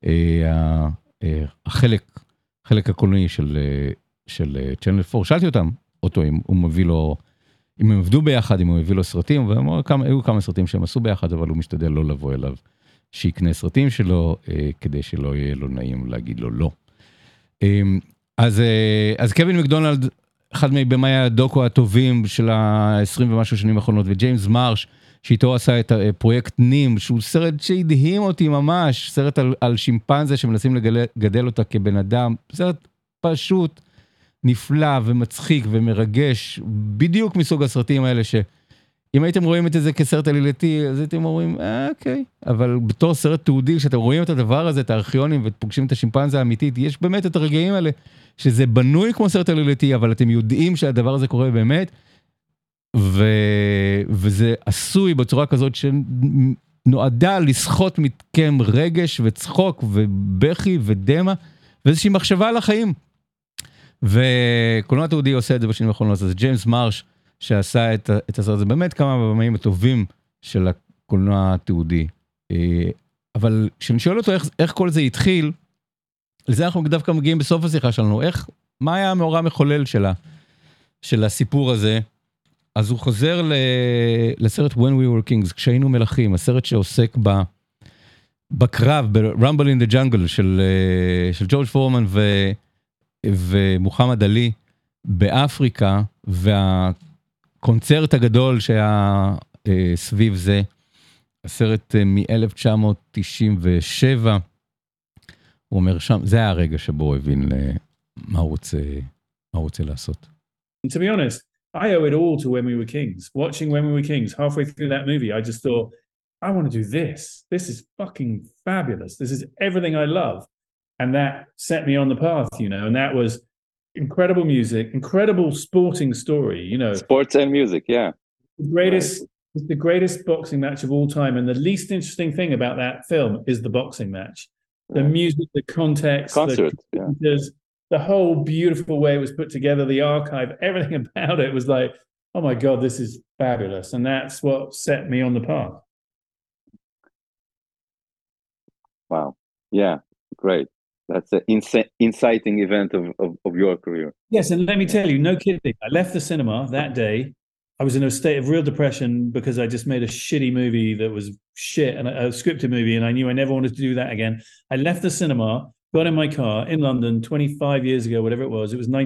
החלק הקולנועי של צ'אנל 4. שאלתי אותו אם הוא מביא לו, אם הם עבדו ביחד, אם הוא מביא לו סרטים, והיו כמה סרטים שהם עשו ביחד, אבל הוא משתדל לא לבוא אליו, שיקנה סרטים שלו, כדי שלא יהיה לו נעים להגיד לו לא. אז קווין מקדונלד, אחד מבמאי הדוקו הטובים של ה-20 ומשהו שנים האחרונות, וג'יימס מרש, שאיתו עשה את פרויקט נים, שהוא סרט שהדהים אותי ממש, סרט על שימפנזה שמנסים לגדל אותה כבן אדם, סרט פשוט נפלא ומצחיק ומרגש, בדיוק מסוג הסרטים האלה שאם הייתם רואים את זה כסרט עלילתי, אז הייתם אומרים, אוקיי, אבל בתור סרט תיעודי, שאתם רואים את הדבר הזה, את הארכיונים ופוגשים את השימפנזה האמיתית, יש באמת את הרגעים האלה, שזה בנוי כמו סרט עלילתי, אבל אתם יודעים שהדבר הזה קורה באמת, וזה עשוי בצורה כזאת שנועדה לסחוט מכם רגש וצחוק ובכי ודמה, ואיזושהי מחשבה על החיים. וקולנוע תיעודי עושה את זה בשנים האחרונות, אז ג'יימס מרש שעשה את הסרט הזה, באמת כמה מהבמאים הטובים של הקולנוע התיעודי. אבל כשאני שואל אותו איך כל זה התחיל, לזה אנחנו דווקא מגיעים בסוף השיחה שלנו, מה היה המאורע המחולל של הסיפור הזה? אז הוא חוזר לסרט When We Were Kings, כשהיינו מלכים, הסרט שעוסק בקרב, ב-Rumble in the Jungle של ג'ורג' פורמן ומוחמד עלי באפריקה, והקונצרט הגדול שהיה סביב זה, הסרט מ-1997, הוא אומר שם, זה היה הרגע שבו הוא הבין מה הוא רוצה לעשות. To be honest, I owe it all to When We Were Kings. Watching When We Were Kings, halfway through that movie, I just thought, I want to do this. This is fucking fabulous. This is everything I love. And that set me on the path, you know, and that was incredible music, incredible sporting story, you know. Sports and music, yeah. The greatest boxing match of all time. And the least interesting thing about that film is the boxing match. The music, the context, the whole beautiful way it was put together, the archive, everything about it was like, oh my God, this is fabulous. And that's what set me on the path. Wow. Yeah, great. That's an inciting event of your career. Yes, and let me tell you, no kidding. I left the cinema that day. I was in a state of real depression because I just made a shitty movie that was shit, and a scripted movie, and I knew I never wanted to do that again. I left the cinema, got in my car in London 25 years ago, whatever it was. It was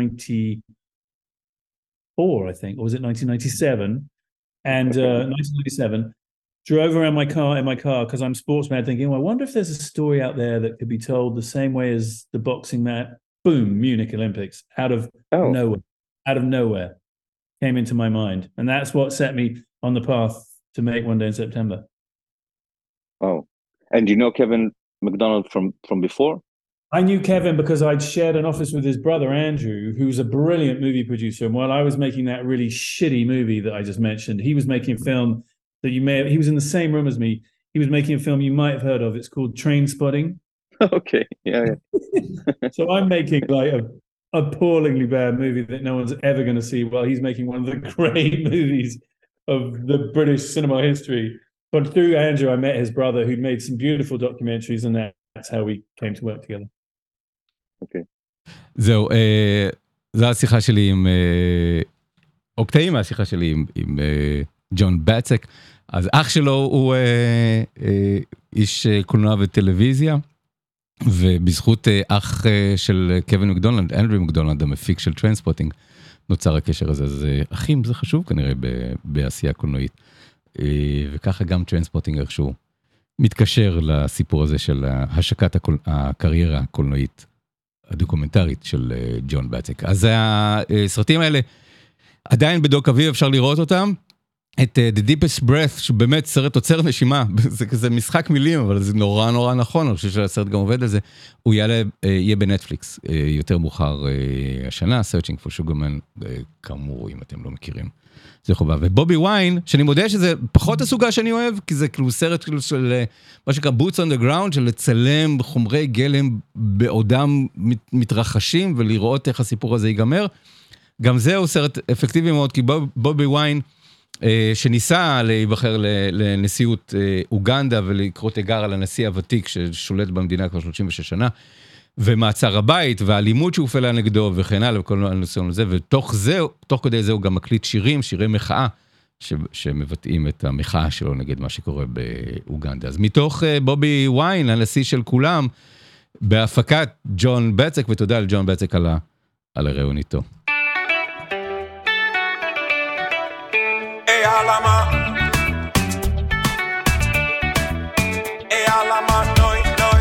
1994, I think, or was it 1997? And 1997. Drove around in my car, because I'm sports mad, thinking, well, I wonder if there's a story out there that could be told the same way as the boxing match. Boom, Munich Olympics, out of nowhere, came into my mind. And that's what set me on the path to make One Day in September. Oh, and you know Kevin McDonald from before? I knew Kevin because I'd shared an office with his brother, Andrew, who's a brilliant movie producer. And while I was making that really shitty movie that I just mentioned, he was making a film that he was in the same room as me. He was making a film you might have heard of. It's called Trainspotting. Okay, yeah. So I'm making like a appallingly bad movie that no one's ever going to see while he's making one of the great movies of the British cinema history. But through Andrew, I met his brother who'd made some beautiful documentaries, and that's how we came to work together. Okay. זהו, זו השיחה שלי או קטעים מהשיחה שלי עם ג'ון בצק. אז אח שלו הוא איש קולנוע וטלוויזיה, ובזכות אח של קווין מקדונלד, אנדרו מקדונלד, המפיק של טריינספוטינג, נוצר הקשר הזה. אז אחים זה חשוב כנראה בעשייה קולנועית. וככה גם טריינספוטינג איכשהו מתקשר לסיפור הזה של השקת הקריירה הקולנועית הדוקומנטרית של ג'ון בצק. אז הסרטים האלה עדיין בדוק אביב אפשר לראות אותם, את The Deepest Breath, שבאמת סרט עוצר נשימה, זה כזה משחק מילים, אבל זה נורא נורא נכון, אני חושב שהסרט גם עובד על זה, הוא יהיה בנטפליקס יותר מאוחר השנה, Searching for Sugarman, כאמור, אם אתם לא מכירים, זה חובה. ובובי ויין, שאני מודה שזה פחות הסוגה שאני אוהב, כי זה כאילו סרט כאילו של מה שנקרא Boots on the Ground, של לצלם חומרי גלם בעודם מתרחשים, ולראות איך הסיפור הזה ייגמר. גם זהו סרט אפקטיבי מאוד, כי בובי ויין, שניסה להיבחר לנשיאות אוגנדה ולקרוא תיגר על הנשיא הוותיק ששולט במדינה כבר 36 שנה, ומעצר הבית והאלימות שהופעלה נגדו וכן הלאה וכל הנושאים הזה, ותוך כדי זה הוא גם מקליט שירי מחאה שמבטאים את המחאה שלו נגד מה שקורה באוגנדה. אז מתוך בובי ויין, הנשיא של כולם, בהפקת ג'ון בצק, ותודה לג'ון בצק על הרעיון איתו. Alama, Alama, noi, noi.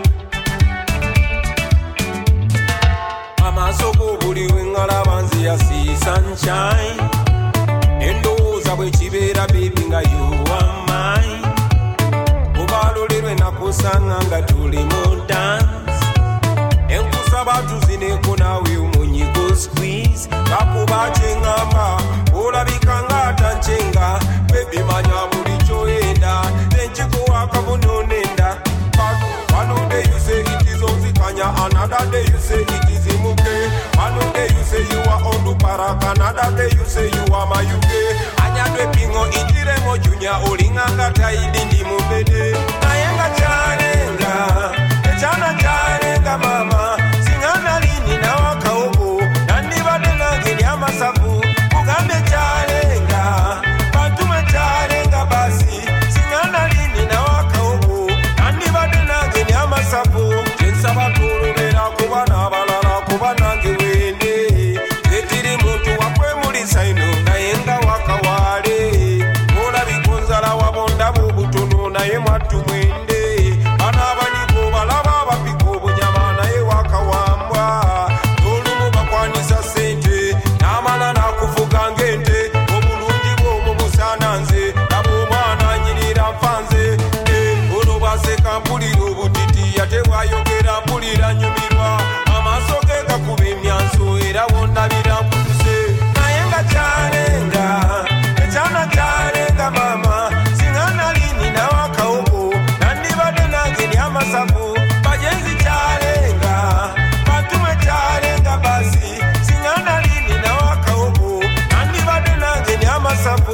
Mama so buri wingala banzi ya see sunshine. Endo za bwechibera baby nga you are mine. Ubalolirwe nakusanga nga tuli mu dance. Enkusaba tuzine kuna we umunyiko squeeze. Kakuba chengamba. Olabikanga tanchenga baby manya buli choenda nenchiko akamunonenda one day you say it is ozikanya another day you say it is imuke one day you say you are onduparaka another day you say you are mayuke anyadwe pingo itiremo junya olinganga taidi ndi mubede nayenga chalenga echana chalenga mama singana lini na wakaogo nandibade nangeni amasafu Ugambe chalenga, batume chalenga basi Singana lini na waka ubu Nandi bade nange ni amasapu Jensa baturu mera kubana balala kubana ngewende Zetiri muntu wakwe muli sainu na yenga waka wale Mola bikunzala wabonda bubutunu na ye matu mwende Bana baniko balaba bapiko bunyama na ye waka wambwa Tolumu bakwanisa sente Namana na kufuga ngente Obulungi bwomu busananze Nabo mwana nyirira mfanze Ono baseka mpulira obutiti Yate bwayogera mpulira nyumirwa Amasoke gakuba emyanso Era wondabira mpuse Nayenga chalenga Echana chalenga mama Singana lini na wakaogo Nandibade nange ni amasafu Bajenzi chalenga Batume chalenga basi Singana lini na wakaogo Nandibade nange ni amasafu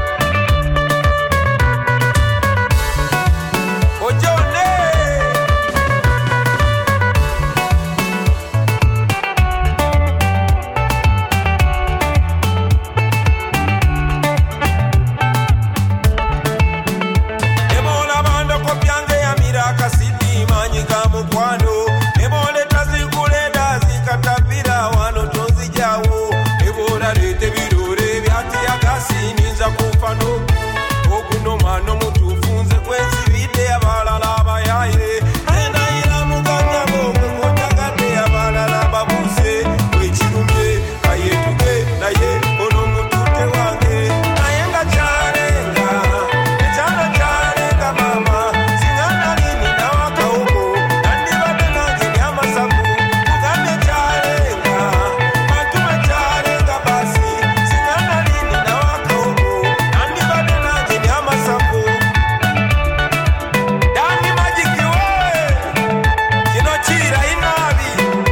Ojone Ebola bando kopyange ya miraka sidi manyika mukwano Ebole tazikuleda zikatapira wano tonzi jawo Ebola lete birore byati agasi ninza kufano Okuno mano mutufunze kwezi bide abalala abayaye Ena ila muganga bogo kotagade abalala babuse Wechirumye kayetuge naye ono mutute wange Nayenga chalenga Echana chalenga mama Singana lini na wakaogo Nandibade nange ni amasafu Ugambe chalenga Batume chalenga basi Singana lini na wakaogo Nandibade nange ni amasafu Dani majiki we Kino chira inabi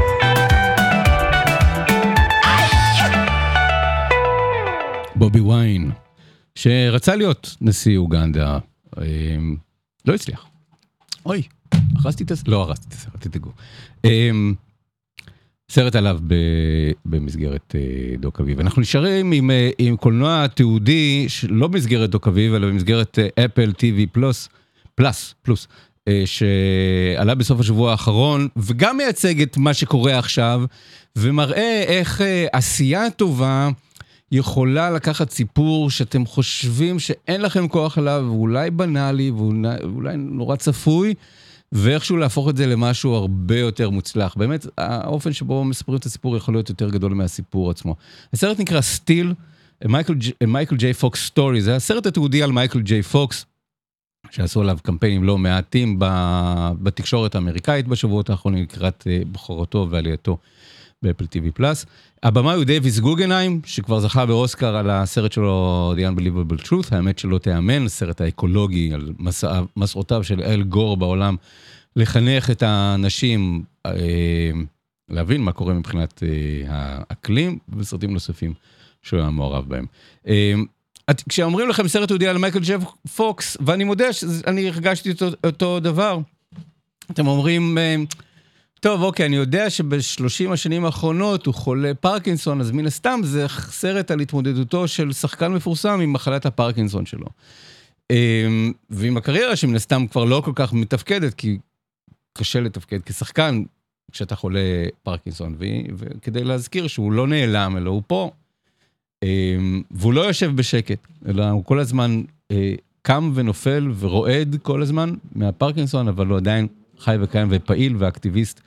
בובי ויין, שרצה להיות נשיא אוגנדה, לא הצליח. אוי, הרסתי את הסרט, לא הרסתי את הסרט, תתגעו. סרט עליו במסגרת דוק אביב. אנחנו נשארים עם קולנוע תיעודי, לא במסגרת דוק אביב, אלא במסגרת אפל TV פלוס, שעלה בסוף השבוע האחרון, וגם מייצג את מה שקורה עכשיו, ומראה איך עשייה טובה יכולה לקחת סיפור שאתם חושבים שאין לכם כוח עליו, ואולי בנאלי, ואולי נורא צפוי, ואיכשהו להפוך את זה למשהו הרבה יותר מוצלח. באמת, האופן שבו מספרים את הסיפור יכול להיות יותר גדול מהסיפור עצמו. הסרט נקרא סטיל, מייקל ג'יי פוקס סטורי, זה הסרט התיעודי על מייקל ג'יי פוקס, שעשו עליו קמפיינים לא מעטים בתקשורת האמריקאית בשבועות האחרונים, לקראת בחורתו ועלייתו באפל TV פלאס. הבמה הוא דייוויס גוגנהיים, שכבר זכה באוסקר על הסרט שלו, The Unbelievable Truth, האמת שלא תאמן, הסרט האקולוגי על מסעותיו של אל גור בעולם, לחנך את האנשים, להבין מה קורה מבחינת האקלים, וסרטים נוספים שהוא היה מעורב בהם. כשאומרים לכם סרט תיעודי על מייקל ג'יי פוקס, ואני מודה שאני הרגשתי אותו דבר, אתם אומרים, טוב, אוקיי, אני יודע שב-30 השנים האחרונות הוא חולה פרקינסון, אז מן הסתם זה סרט על התמודדותו של שחקן מפורסם עם מחלת הפרקינסון שלו. ועם הקריירה שמן הסתם כבר לא כל כך מתפקדת, כי קשה לתפקד כשחקן כשאתה חולה פרקינסון, וכדי להזכיר שהוא לא נעלם, אלא הוא פה. והוא לא יושב בשקט, אלא הוא כל הזמן קם ונופל ורועד כל הזמן מהפרקינסון, אבל הוא עדיין חי וקיים ופעיל ואקטיביסט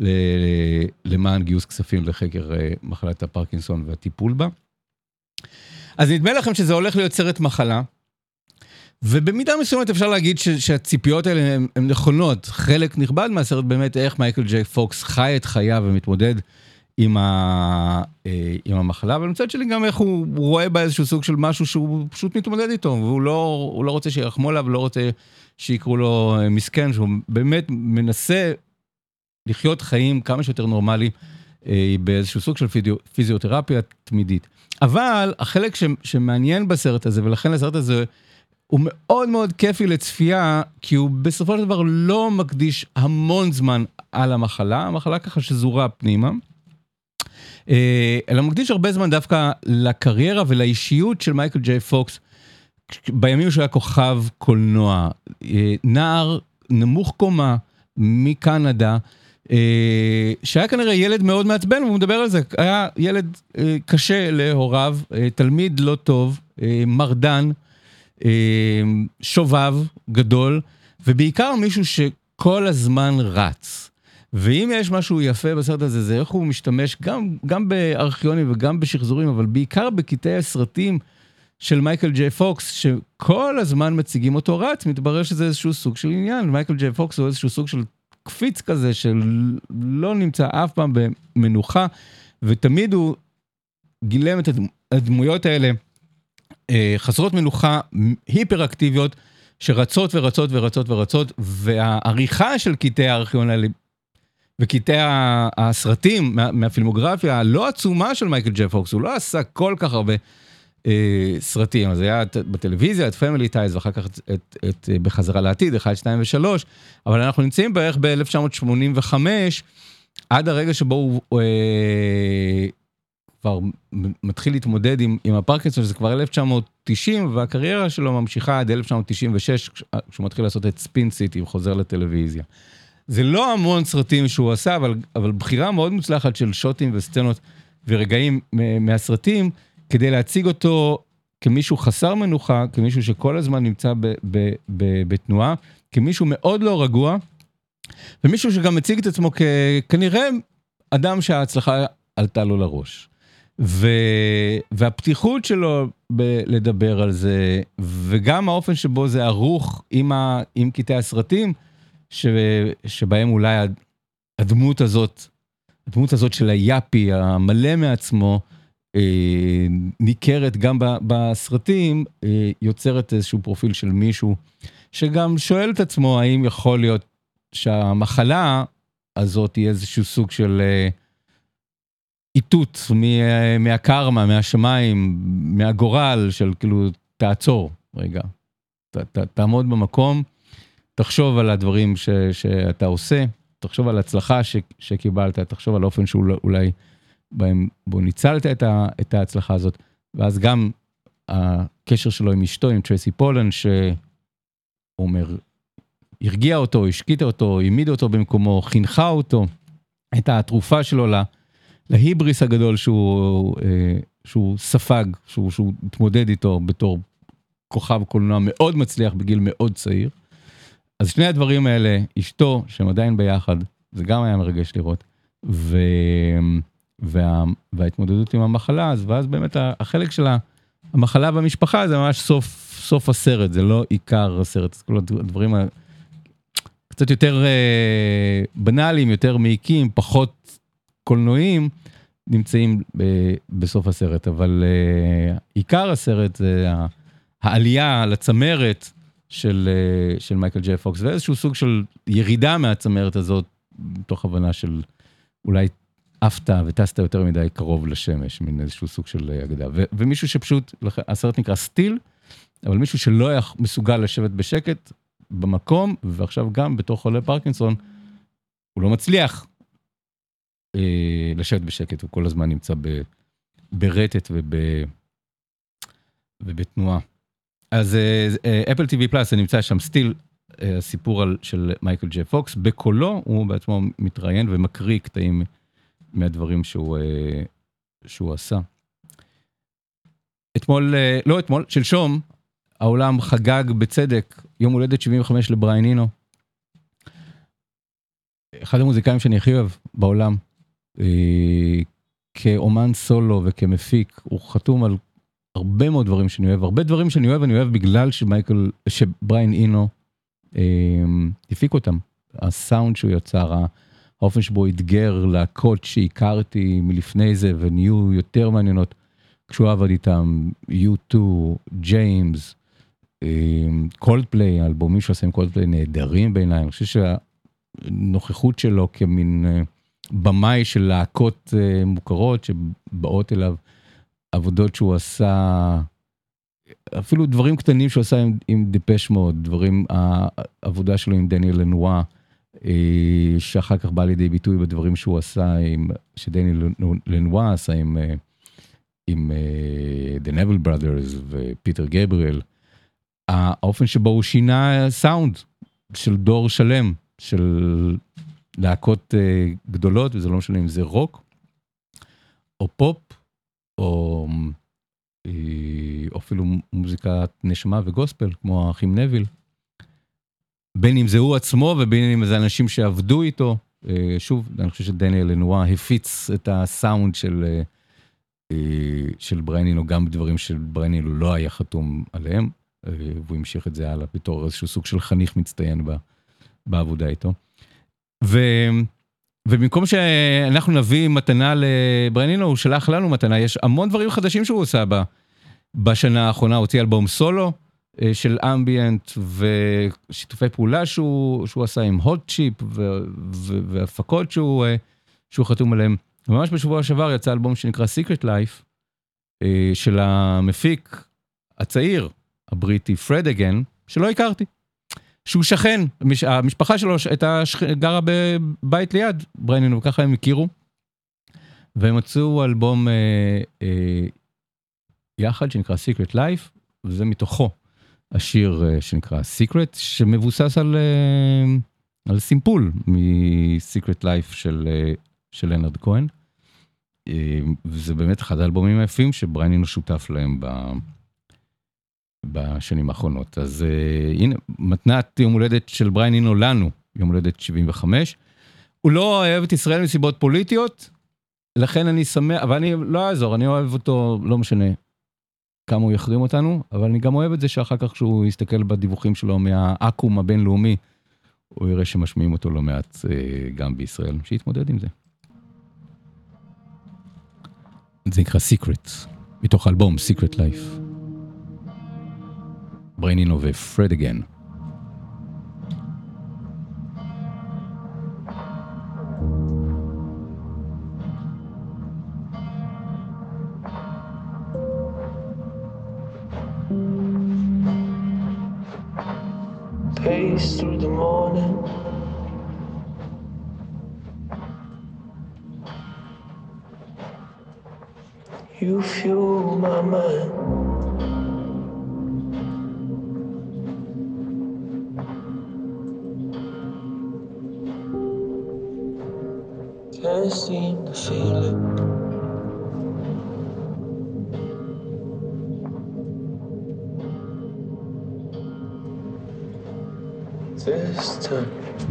למען גיוס כספים לחקר מחלת הפרקינסון והטיפול בה. אז נדמה לכם שזה הולך להיות סרט מחלה, ובמידה מסוימת אפשר להגיד שהציפיות האלה הן נכונות. חלק נכבד מהסרט באמת איך מייקל ג'יי פוקס חי את חייו ומתמודד עם המחלה, אבל מצד שלי גם איך הוא רואה בה איזשהו סוג של משהו שהוא פשוט מתמודד איתו, והוא לא רוצה שירחמו עליו, לא רוצה שיקראו לו מסכן, שהוא באמת מנסה לחיות חיים כמה שיותר נורמלי, באיזשהו סוג של פיזיותרפיה תמידית. אבל החלק שמעניין בסרט הזה, ולכן הסרט הזה הוא מאוד מאוד כיפי לצפייה, כי הוא בסופו של דבר לא מקדיש המון זמן על המחלה ככה שזורה פנימה, אלא מקדיש הרבה זמן דווקא לקריירה ולאישיות של מייקל ג'יי פוקס, בימים שהוא היה כוכב קולנוע, נער נמוך קומה מקנדה, שהיה כנראה ילד מאוד מעצבן, והוא מדבר על זה, היה ילד קשה להוריו, תלמיד לא טוב, מרדן, שובב גדול, ובעיקר מישהו שכל הזמן רץ. ואם יש משהו יפה בסרט הזה, זה איך הוא משתמש גם בארכיונים וגם בשחזורים, אבל בעיקר בקטעי הסרטים של מייקל ג'יי פוקס, שכל הזמן מציגים אותו רץ, מתברר שזה איזשהו סוג של עניין. מייקל ג'יי פוקס הוא איזשהו סוג של קפיץ כזה, שלא נמצא אף פעם במנוחה, ותמיד הוא גילם את הדמויות האלה, חסרות מנוחה, היפר-אקטיביות, שרצות ורצות ורצות ורצות, והעריכה של קטעי הארכיון האלה, וקטעי הסרטים מהפילמוגרפיה הלא עצומה של מייקל ג'יי פוקס, הוא לא עשה כל כך הרבה סרטים, אז היה בטלוויזיה, את פמילי טייז, ואחר כך את בחזרה לעתיד, 1, 2 ו-3, אבל אנחנו נמצאים בערך ב-1985, עד הרגע שבו הוא כבר מתחיל להתמודד עם הפרקינסון, שזה כבר 1990, והקריירה שלו ממשיכה עד 1996, כשהוא מתחיל לעשות את ספין סיטי, הוא חוזר לטלוויזיה. זה לא המון סרטים שהוא עשה, אבל בחירה מאוד מוצלחת של שוטים וסצנות ורגעים מהסרטים, כדי להציג אותו כמישהו חסר מנוחה, כמישהו שכל הזמן נמצא בתנועה, כמישהו מאוד לא רגוע, ומישהו שגם מציג את עצמו כנראה אדם שההצלחה עלתה לו לראש. והפתיחות שלו לדבר על זה, וגם האופן שבו זה ערוך עם קטעי הסרטים, שבהם אולי הדמות הזאת של היאפי, המלא מעצמו, ניכרת גם בסרטים, יוצרת איזשהו פרופיל של מישהו, שגם שואל את עצמו, האם יכול להיות שהמחלה הזאת היא איזשהו סוג של איתות מהקרמה, מהשמיים, מהגורל, של כאילו, תעצור, רגע, תעמוד במקום, תחשוב על הדברים שאתה עושה, תחשוב על הצלחה שקיבלת, תחשוב על אופן שאולי בו ניצלת את ההצלחה הזאת, ואז גם הקשר שלו עם אשתו, עם טרייסי פולן, שאומר, הרגיע אותו, השקיטה אותו, העמיד אותו במקומו, חינכה אותו, את התרופה שלו להיבריס הגדול שהוא ספג, שהוא התמודד איתו בתור כוכב קולנוע מאוד מצליח בגיל מאוד צעיר. אז שני הדברים האלה, אשתו, שהם עדיין ביחד, זה גם היה מרגש לראות, וההתמודדות עם המחלה, ואז באמת החלק של המחלה במשפחה, זה ממש סוף הסרט, זה לא עיקר הסרט, זה כל הדברים קצת יותר בנאליים, יותר מעיקים, פחות קולנועים, נמצאים בסוף הסרט, אבל עיקר הסרט זה העלייה לצמרת של מייקל ג'יי פוקס, ואיזשהו סוג של ירידה מהצמרת הזאת, מתוך הבנה של אולי עפת וטסת יותר מדי קרוב לשמש, מן איזשהו סוג של אגדה. ומישהו שפשוט, הסרט נקרא סטיל, אבל מישהו שלא היה מסוגל לשבת בשקט במקום, ועכשיו גם בתוך חולה פרקינסון, הוא לא מצליח לשבת בשקט, הוא כל הזמן נמצא ברטט ובתנועה. אז אפל TV פלאס, זה נמצא שם סטיל, הסיפור של מייקל ג'יי פוקס, בקולו הוא בעצמו מתראיין ומקריא קטעים מהדברים שהוא עשה. שלשום, העולם חגג בצדק, יום הולדת 75 לבריין אינו. אחד המוזיקאים שאני הכי אוהב בעולם, כאומן סולו וכמפיק, הוא חתום על הרבה מאוד דברים שאני אוהב. הרבה דברים שאני אוהב בגלל שבריין אינו הפיק אותם. הסאונד שהוא יצר, האופן שבו התגר להקות שהכרתי מלפני זה, ונהיו יותר מעניינות כשהוא עבד איתם, U2, ג'יימס, קולדפליי, האלבומים שעושים קולדפליי נהדרים בעיניי. אני חושב שהנוכחות שלו כמין במאי של להקות מוכרות שבאות אליו, עבודות שהוא עשה, אפילו דברים קטנים שהוא עשה עם דיפש מוד, דברים, העבודה שלו עם דניאל לנואה, שאחר כך בא לידי ביטוי בדברים שהוא עשה, שדניאל לנואה עשה עם The Neville Brothers ופיטר גבריאל, האופן שבו הוא שינה סאונד של דור שלם, של להקות גדולות, וזה לא משנה אם זה רוק, או פופ, או אפילו מוזיקת נשמה וגוספל, כמו האחים נביל, בין אם זה הוא עצמו, ובין אם זה אנשים שעבדו איתו. שוב, אני חושב שדניאל לנואה הפיץ את הסאונד של בריין אינו, גם בדברים של בריין אינו לא היה חתום עליהם, והוא המשיך את זה הלאה, בתור איזשהו סוג של חניך מצטיין בעבודה איתו. ובמקום שאנחנו נביא מתנה לבריין אינו, הוא שלח לנו מתנה. יש המון דברים חדשים שהוא עושה בשנה האחרונה, הוא הוציא אלבום סולו של אמביאנט, ושיתופי פעולה שהוא עשה עם הוט צ'יפ, והפקות שהוא חתום עליהם. ממש בשבוע שעבר יצא אלבום שנקרא Secret Life, של המפיק הצעיר, הבריטי פרד אגן, שלא הכרתי. שהוא שכן, המשפחה שלו הייתה גרה בבית ליד, בריין אינו, וככה הם הכירו, והם מצאו אלבום יחד שנקרא Secret Life, וזה מתוכו השיר שנקרא Secret, שמבוסס על סימפול מ-Secret Life של לנרד כהן, וזה באמת אחד האלבומים היפים שבריין אינו שותף להם בשנים האחרונות. אז הנה, מתנת יום הולדת של בריין אינו לנו, יום הולדת 75. הוא לא אוהב את ישראל מסיבות פוליטיות, לכן אני שמח, אבל אני לא אעזור, אני אוהב אותו, לא משנה כמה הוא יחרים אותנו, אבל אני גם אוהב את זה שאחר כך כשהוא יסתכל בדיווחים שלו מהאקום הבינלאומי, הוא יראה שמשמיעים אותו לא מעט גם בישראל, שיתמודד עם זה. זה נקרא Secret, מתוך אלבום Secret Life. בריין אינו ופרד אגן. Pace through the morning, you fuel my mind. Can't seem to feel it. this time.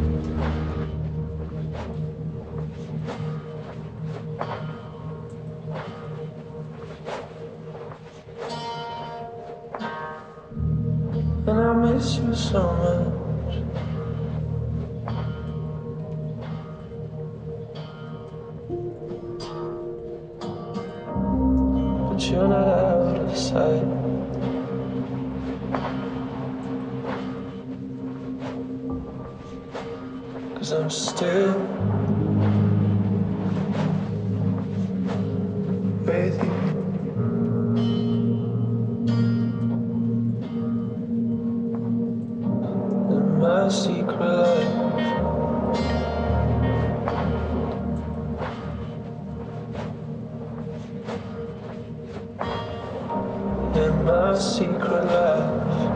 And I miss you so much. But you're not out of sight. Cause I'm still with you. In my secret life. In my secret life.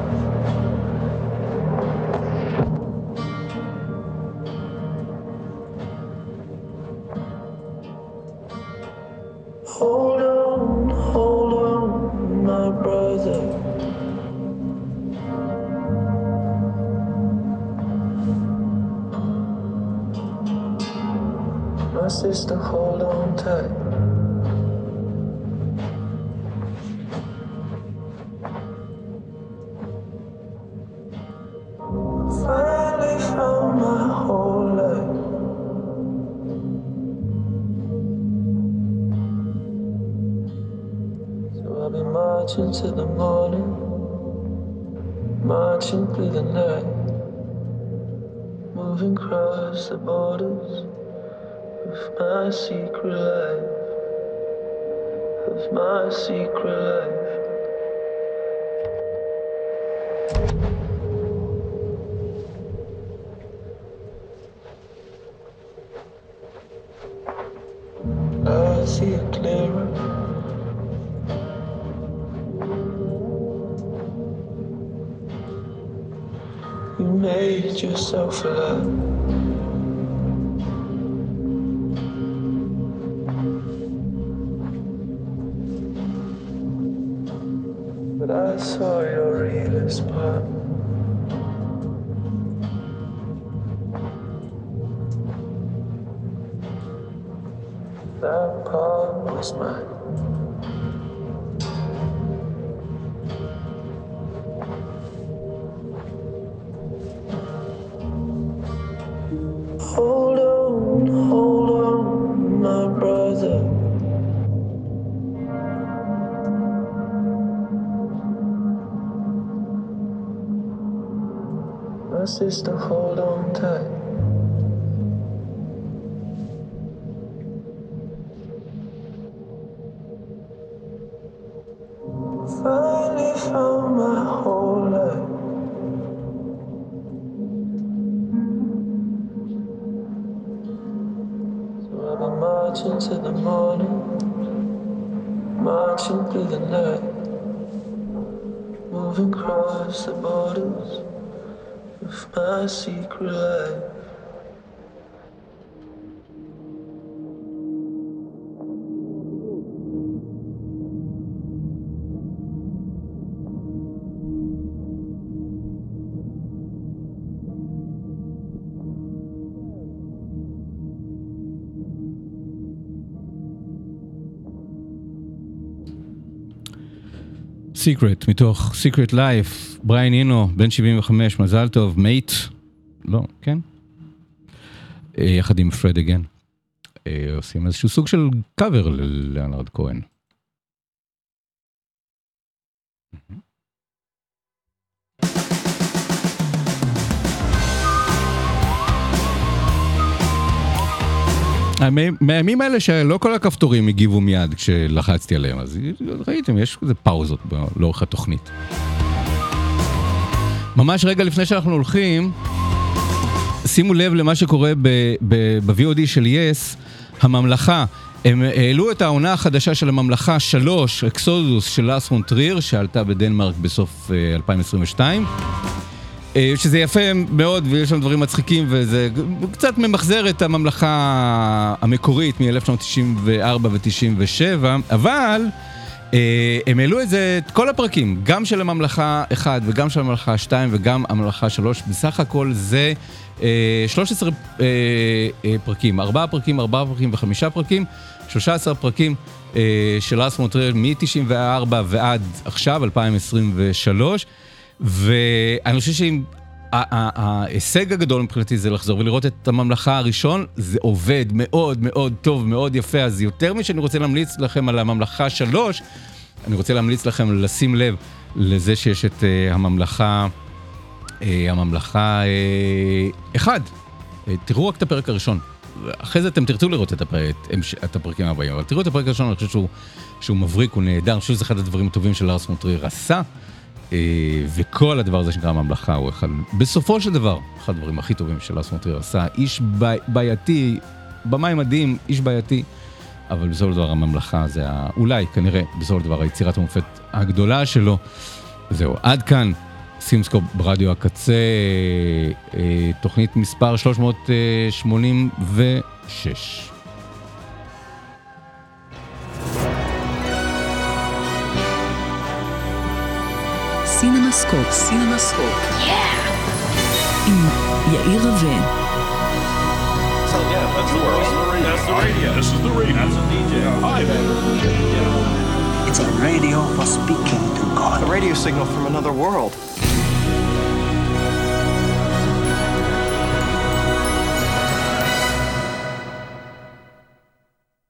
Hold on, my brother. My sister, hold on tight. Finally found my whole life. I'll be marching to the morning, marching through the night, moving across the borders of my secret life, of my secret life. I see it clearer. You made yourself alive. But I saw your realest part. That part was mine. Hold on, my brother. My sister, hold on tight. Finally found my whole life. Marching to the morning, marching through the night, moving across the borders of my secret life. סיקרט, מתוך סיקרט לייף, בריין אינו, בן 75, מזל טוב, מייט, לא, כן? יחד עם פרד אגן. עושים איזשהו סוג של קאבר ללאונרד כהן. מהימים האלה שלא כל הכפתורים הגיבו מיד כשלחצתי עליהם, אז ראיתם, יש איזה פאוזות לאורך התוכנית. ממש רגע לפני שאנחנו הולכים, שימו לב למה שקורה ב-VOD של יס, הממלכה. הם העלו את העונה החדשה של הממלכה 3, אקסודוס של לאס פון טריר, שעלתה בדנמרק בסוף 2022. שזה יפה מאוד ויש שם דברים מצחיקים וזה קצת ממחזר את הממלכה המקורית מ-1994 ו-97, אבל הם העלו את כל הפרקים, גם של הממלכה 1 וגם של הממלכה 2 וגם הממלכה 3, בסך הכל זה 13 פרקים, 4 פרקים ו5 פרקים, 13 פרקים של לארס פון טרייר מ-94 ועד עכשיו, 2023, ואני חושב שאם ההישג הגדול מבחינתי זה לחזור ולראות את הממלכה הראשון, זה עובד מאוד מאוד טוב, מאוד יפה, אז יותר משאני רוצה להמליץ לכם על הממלכה 3, אני רוצה להמליץ לכם לשים לב לזה שיש את הממלכה 1. תראו רק את הפרק הראשון, אחרי זה אתם תרצו לראות את הפרקים הבאים, אבל תראו את הפרק הראשון, אני חושב שהוא מבריק, הוא נהדר, אני חושב שזה אחד הדברים הטובים של לארס פון טרייר עשה, וכל הדבר הזה שנקרא הממלכה הוא בסופו של דבר, אחד הדברים הכי טובים של לארס פון טרייר עשה, איש בעייתי, במאי מדהים, איש בעייתי, אבל בסופו של דבר הממלכה זה אולי, כנראה, בסופו של דבר היצירת המופת הגדולה שלו. זהו, עד כאן סינסקופ ברדיו הקצה, תוכנית מספר 386. סינמסקופ. עם יאיר רווה. So yeah, that's the world. That's the radio. This is the radio. That's a DJ. Hi, better. It's a radio for speaking to God. A radio signal from another world.